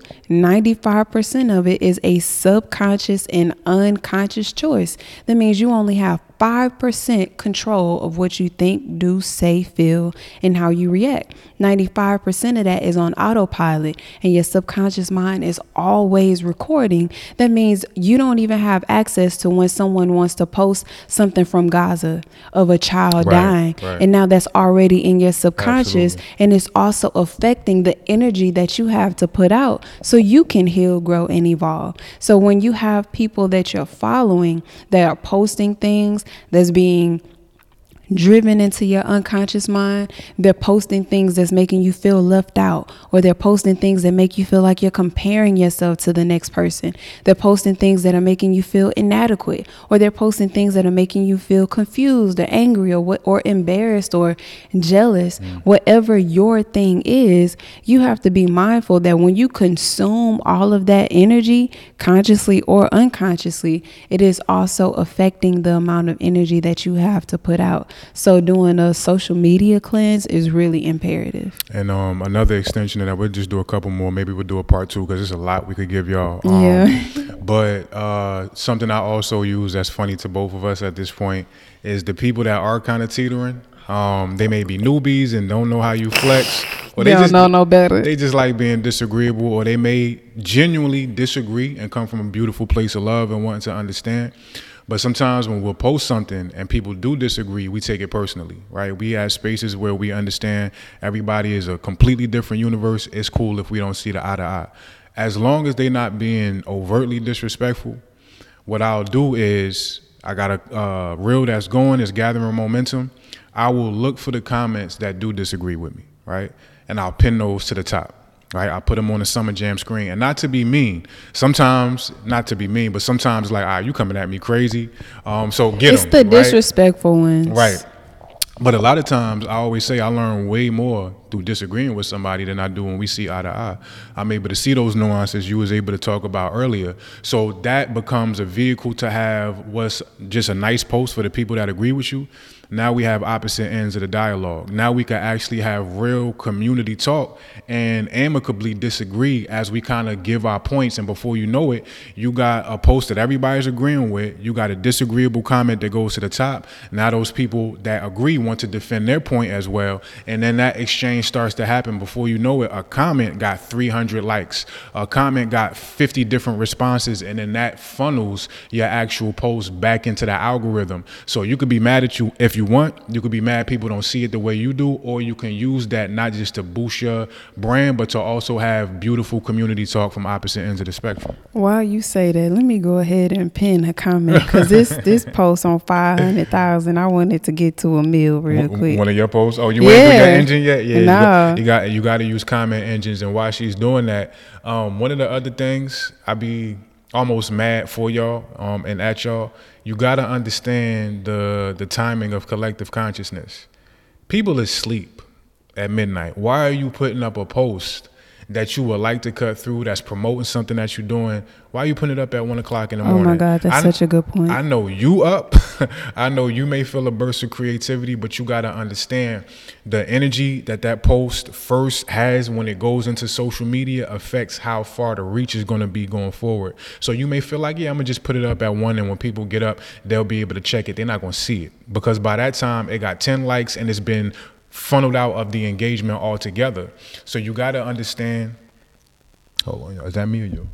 95% of it is a subconscious and unconscious choice. That means you only have 5% control of what you think, do, say, feel, and how you react. 95% of that is on autopilot, and your subconscious mind is always recording. That means you don't even have access to when someone wants to post something from Gaza of a child dying. And now that's already in your subconscious. Absolutely. And it's also affecting the energy that you have to put out so you can heal, grow, and evolve. So when you have people that you're following that are posting things that's being driven into your unconscious mind, they're posting things that's making you feel left out, or they're posting things that make you feel like you're comparing yourself to the next person. They're posting things that are making you feel inadequate, or they're posting things that are making you feel confused or angry or embarrassed or jealous. Whatever your thing is, you have to be mindful that when you consume all of that energy, consciously or unconsciously, it is also affecting the amount of energy that you have to put out. So doing a social media cleanse is really imperative. And another extension of that, we'll just do a couple more. Maybe we'll do a part 2 because there's a lot we could give y'all. But something I also use that's funny to both of us at this point is the people that are kind of teetering. They may be newbies and don't know how you flex. Or they don't know no better. They just like being disagreeable, or they may genuinely disagree and come from a beautiful place of love and wanting to understand. But sometimes when we'll post something and people do disagree, we take it personally, right? We have spaces where we understand everybody is a completely different universe. It's cool if we don't see the eye to eye. As long as they're not being overtly disrespectful, what I'll do is, I got a reel that's going, is gathering momentum. I will look for the comments that do disagree with me, right? And I'll pin those to the top. Right, I put them on the Summer Jam screen, and not to be mean. Sometimes, not to be mean, but sometimes like, you coming at me crazy. So get them. It's the disrespectful ones, right? But a lot of times, I always say I learn way more through disagreeing with somebody than I do when we see eye to eye. I'm able to see those nuances you was able to talk about earlier. So that becomes a vehicle to have what's just a nice post for the people that agree with you. Now we have opposite ends of the dialogue. Now we can actually have real community talk and amicably disagree as we kind of give our points. And before you know it, you got a post that everybody's agreeing with. You got a disagreeable comment that goes to the top. Now those people that agree want to defend their point as well. And then that exchange change starts to happen. Before you know it, a comment got 300 likes, a comment got 50 different responses, and then that funnels your actual post back into the algorithm. So you could be mad at you if you want. You could be mad people don't see it the way you do, or you can use that not just to boost your brand, but to also have beautiful community talk from opposite ends of the spectrum. While you say that, let me go ahead and pin a comment, because this post on 500,000, I wanted to get to 1 million real quick. One of your posts? Oh, you ain't put your engine yet? Yeah, no. you got to use comment engines. And while she's doing that, one of the other things I be almost mad for y'all and at y'all, you got to understand the timing of collective consciousness. People asleep at midnight. Why are you putting up a post that you would like to cut through, that's promoting something that you're doing? Why are you putting it up at 1 o'clock in the morning? Oh my God, that's such a good point. I know you up. I know you may feel a burst of creativity, but you got to understand the energy that post first has when it goes into social media affects how far the reach is going to be going forward. So you may feel like, yeah, I'm going to just put it up at 1, and when people get up, they'll be able to check it. They're not going to see it, because by that time it got 10 likes and it's been funneled out of the engagement altogether. So you got to understand. Hold on, is that me or you?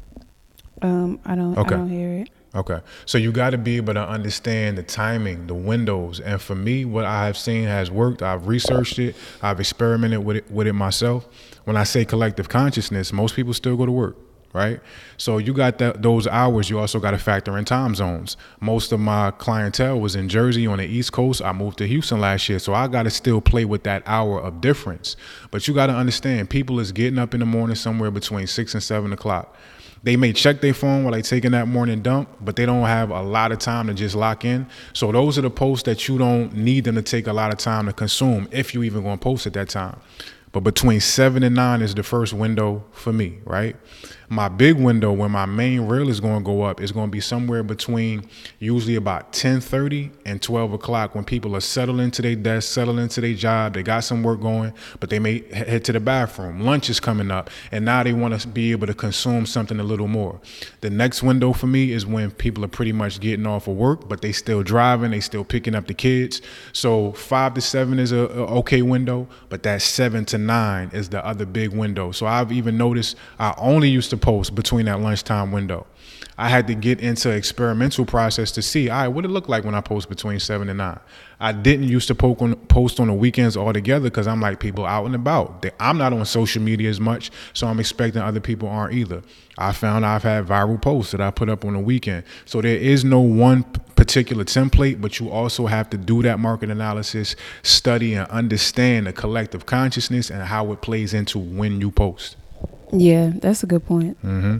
I don't hear it. Okay. So you got to be able to understand the timing, the windows. And for me, what I have seen has worked. I've researched it. I've experimented with it myself. When I say collective consciousness, most people still go to work, right? So you got those hours. You also got to factor in time zones. Most of my clientele was in Jersey on the East Coast. I moved to Houston last year, so I got to still play with that hour of difference. But you got to understand, people is getting up in the morning somewhere between 6 and 7 o'clock. They may check their phone while they taking that morning dump, but they don't have a lot of time to just lock in. So those are the posts that you don't need them to take a lot of time to consume, if you even going to post at that time. But between 7 and 9 is the first window for me, right? My big window when my main reel is going to go up is going to be somewhere between usually about 10:30 and 12 o'clock, when people are settled into their desk, settled into their job, they got some work going, but they may head to the bathroom. Lunch is coming up, and now they want to be able to consume something a little more. The next window for me is when people are pretty much getting off of work, but they still driving, they still picking up the kids. So 5 to 7 is a okay window, but that 7 to 9 is the other big window. So I've even noticed I only used to post between that lunchtime window. I had to get into experimental process to see, all right, what it look like when I post between 7 and 9. I didn't used to post on the weekends altogether, because I'm like, people out and about. I'm not on social media as much, so I'm expecting other people aren't either. I found I've had viral posts that I put up on the weekend. So there is no one particular template, but you also have to do that market analysis, study and understand the collective consciousness and how it plays into when you post. Yeah, that's a good point. Mm-hmm.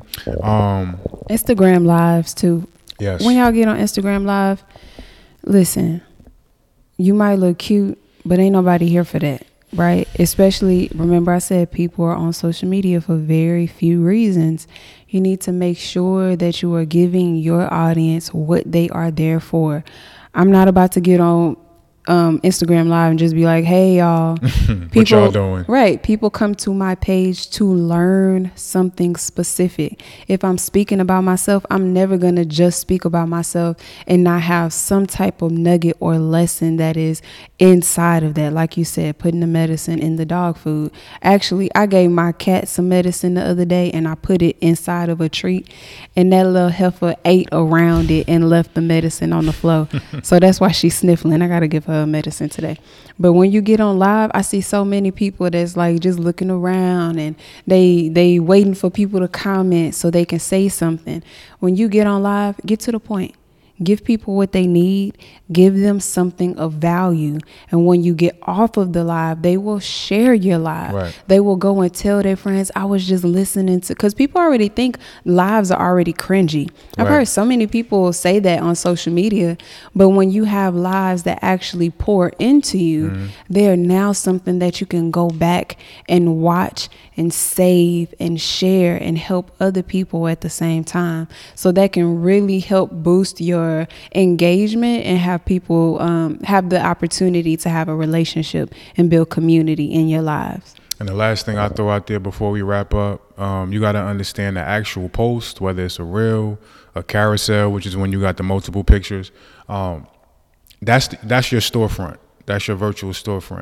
Instagram lives too. Yes. When y'all get on Instagram live, listen, you might look cute, but ain't nobody here for that, right? Especially, remember I said people are on social media for very few reasons. You need to make sure that you are giving your audience what they are there for. I'm not about to get on Instagram live and just be like, hey y'all, people, what y'all doing? Right, people come to my page to learn something specific. If I'm speaking about myself, I'm never gonna just speak about myself and not have some type of nugget or lesson that is inside of that. Like you said, putting the medicine in the dog food. Actually, I gave my cat some medicine the other day, and I put it inside of a treat, and that little heifer ate around it and left the medicine on the floor. So that's why she's sniffling. I gotta give her medicine today. But when you get on live, I see so many people that's like just looking around, and they waiting for people to comment so they can say something. When you get on live, get to the point. Give people what they need. Give them something of value. And when you get off of the live, they will share your live. Right. They will go and tell their friends, I was just listening to, because people already think lives are already cringy. I've heard so many people say that on social media, but when you have lives that actually pour into you, they're now something that you can go back and watch and save and share and help other people at the same time. So that can really help boost your engagement and have people have the opportunity to have a relationship and build community in your lives. And the last thing I throw out there before we wrap up, you got to understand the actual post, whether it's a reel, a carousel, which is when you got the multiple pictures. That's your storefront. That's your virtual storefront.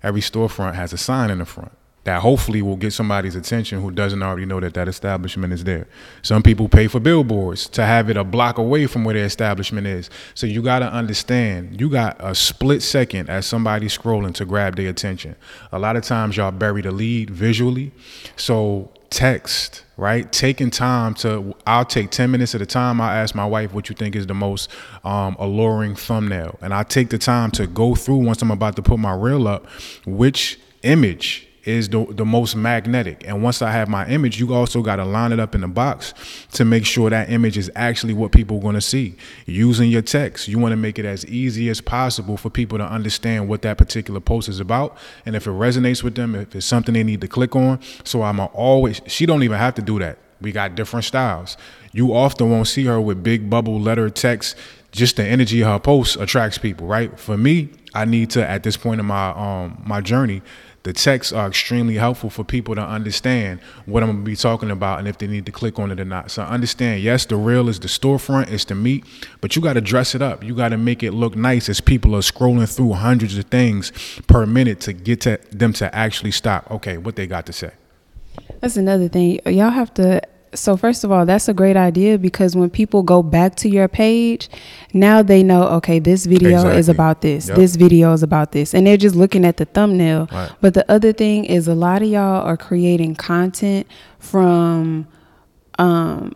every storefront has a sign in the front that hopefully will get somebody's attention who doesn't already know that that establishment is there. Some people pay for billboards to have it a block away from where their establishment is. So you got to understand, you got a split second as somebody scrolling to grab their attention. A lot of times y'all bury the lead visually. So text, right? Taking time to, I'll take 10 minutes at a time. I ask my wife what you think is the most alluring thumbnail. And I take the time to go through, once I'm about to put my reel up, which image is the most magnetic. And once I have my image, you also got to line it up in the box to make sure that image is actually what people are going to see. Using your text, you want to make it as easy as possible for people to understand what that particular post is about. And if it resonates with them, if it's something they need to click on. So I'm always, she don't even have to do that. We got different styles. You often won't see her with big bubble letter text. Just the energy of her posts attracts people, right? For me, I need to, at this point in my my journey, the texts are extremely helpful for people to understand what I'm going to be talking about and if they need to click on it or not. So understand, yes, the reel is the storefront, it's the meat, but you got to dress it up. You got to make it look nice as people are scrolling through hundreds of things per minute to get to them to actually stop. Okay, what they got to say. That's another thing. Y'all have to. So first of all, that's a great idea, because when people go back to your page, now they know, okay, this video is about this. Yep. This video is about this. And they're just looking at the thumbnail. Right. But the other thing is, a lot of y'all are creating content from don't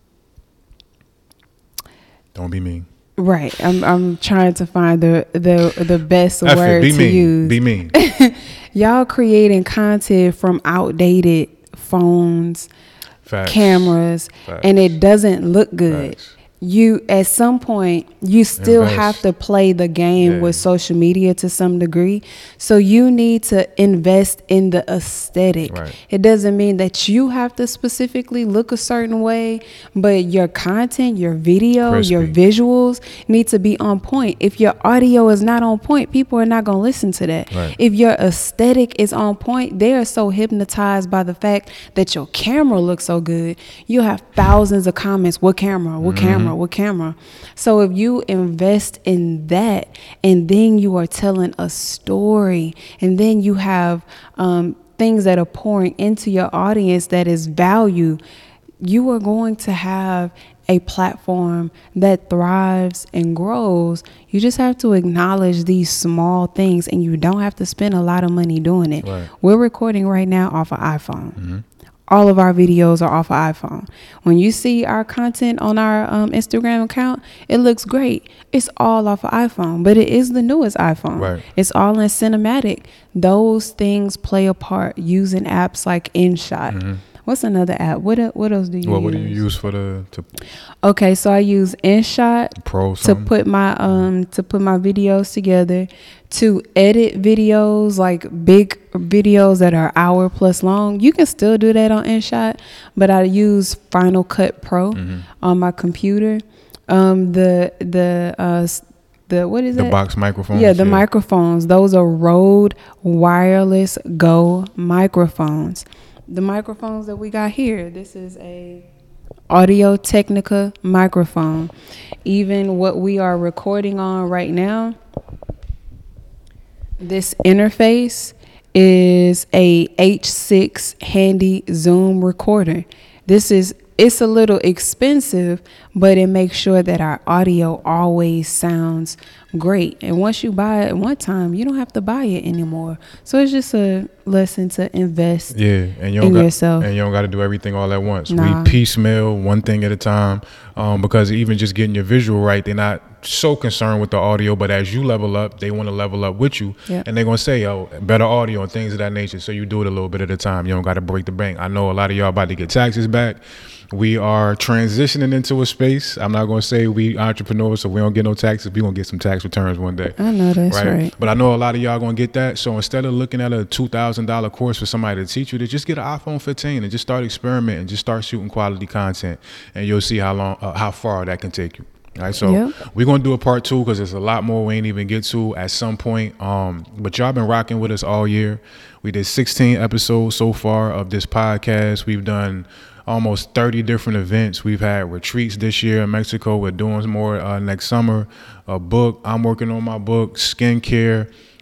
be mean. Right. I'm trying to find the best word to use. Be mean. Y'all creating content from outdated phones, facts, cameras, facts, and it doesn't look good. Facts. You, at some point, you still have to play the game with social media to some degree. So you need to invest in the aesthetic. Right. It doesn't mean that you have to specifically look a certain way, but your content, your video, your visuals need to be on point. If your audio is not on point, people are not going to listen to that. Right. If your aesthetic is on point, they are so hypnotized by the fact that your camera looks so good. You have thousands of comments. What camera? What camera? What camera? So if you invest in that, and then you are telling a story, and then you have things that are pouring into your audience that is value, you are going to have a platform that thrives and grows. You just have to acknowledge these small things, and you don't have to spend a lot of money doing it. Right. We're recording right now off an iPhone. Mm-hmm. All of our videos are off of iPhone. When you see our content on our Instagram account, it looks great. It's all off of iPhone, but it is the newest iPhone. Right. It's all in cinematic. Those things play a part using apps like InShot. Mm-hmm. What's another app? What else do you use? What do you use for Okay, so I use InShot Pro to put my videos together, to edit videos, like big videos that are hour plus long. You can still do that on InShot, but I use Final Cut Pro on my computer. The what is it? The box microphones. Yeah, the microphones. Those are Rode Wireless Go microphones. The microphones that we got here, this is a Audio Technica microphone. Even what we are recording on right now, this interface is a H6 handy Zoom recorder. It's a little expensive, but it makes sure that our audio always sounds great. And once you buy it one time, you don't have to buy it anymore. So it's just a lesson to invest in yourself. And you don't got to do everything all at once. Nah. We piecemeal one thing at a time, because even just getting your visual right, they're not so concerned with the audio, but as you level up, they want to level up with you. Yep. And they're going to say, better audio and things of that nature. So you do it a little bit at a time. You don't got to break the bank. I know a lot of y'all about to get taxes back. We are transitioning into a space. I'm not going to say we entrepreneurs, so we don't get no taxes. We're going to get some tax returns one day. I know that's right. But I know a lot of y'all going to get that. So instead of looking at a $2,000 course for somebody to teach you, to just get an iPhone 15 and just start experimenting, just start shooting quality content, and you'll see how far that can take you. All right, so we're going to do a part 2 because there's a lot more we ain't even get to at some point. But y'all been rocking with us all year. We did 16 episodes so far of this podcast. We've done almost 30 different events. We've had retreats this year in Mexico. We're doing more next summer. A book. I'm working on my book, skincare.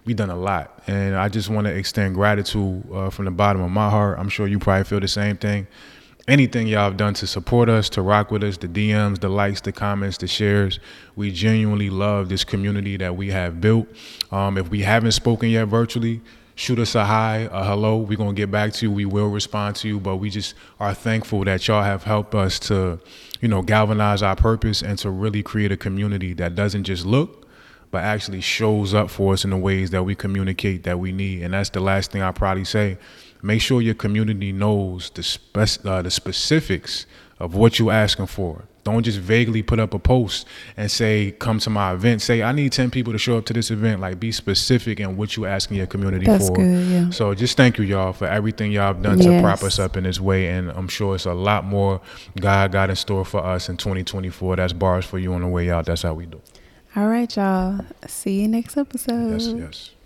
we've done a lot. And I just want to extend gratitude from the bottom of my heart. I'm sure you probably feel the same thing. Anything y'all have done to support us, to rock with us, the DMs, the likes, the comments, the shares. We genuinely love this community that we have built. If we haven't spoken yet virtually, shoot us a hi, a hello. We're going to get back to you. We will respond to you, but we just are thankful that y'all have helped us to, galvanize our purpose and to really create a community that doesn't just look, but actually shows up for us in the ways that we communicate that we need. And that's the last thing I probably say. Make sure your community knows the specifics of what you're asking for. Don't just vaguely put up a post and say, come to my event. Say, I need 10 people to show up to this event. Like, be specific in what you're asking your community That's for. Good, yeah. So just thank you, y'all, for everything y'all have done to prop us up in this way. And I'm sure it's a lot more God got in store for us in 2024. That's bars for you on the way out. That's how we do. All right, y'all. See you next episode. Yes, yes.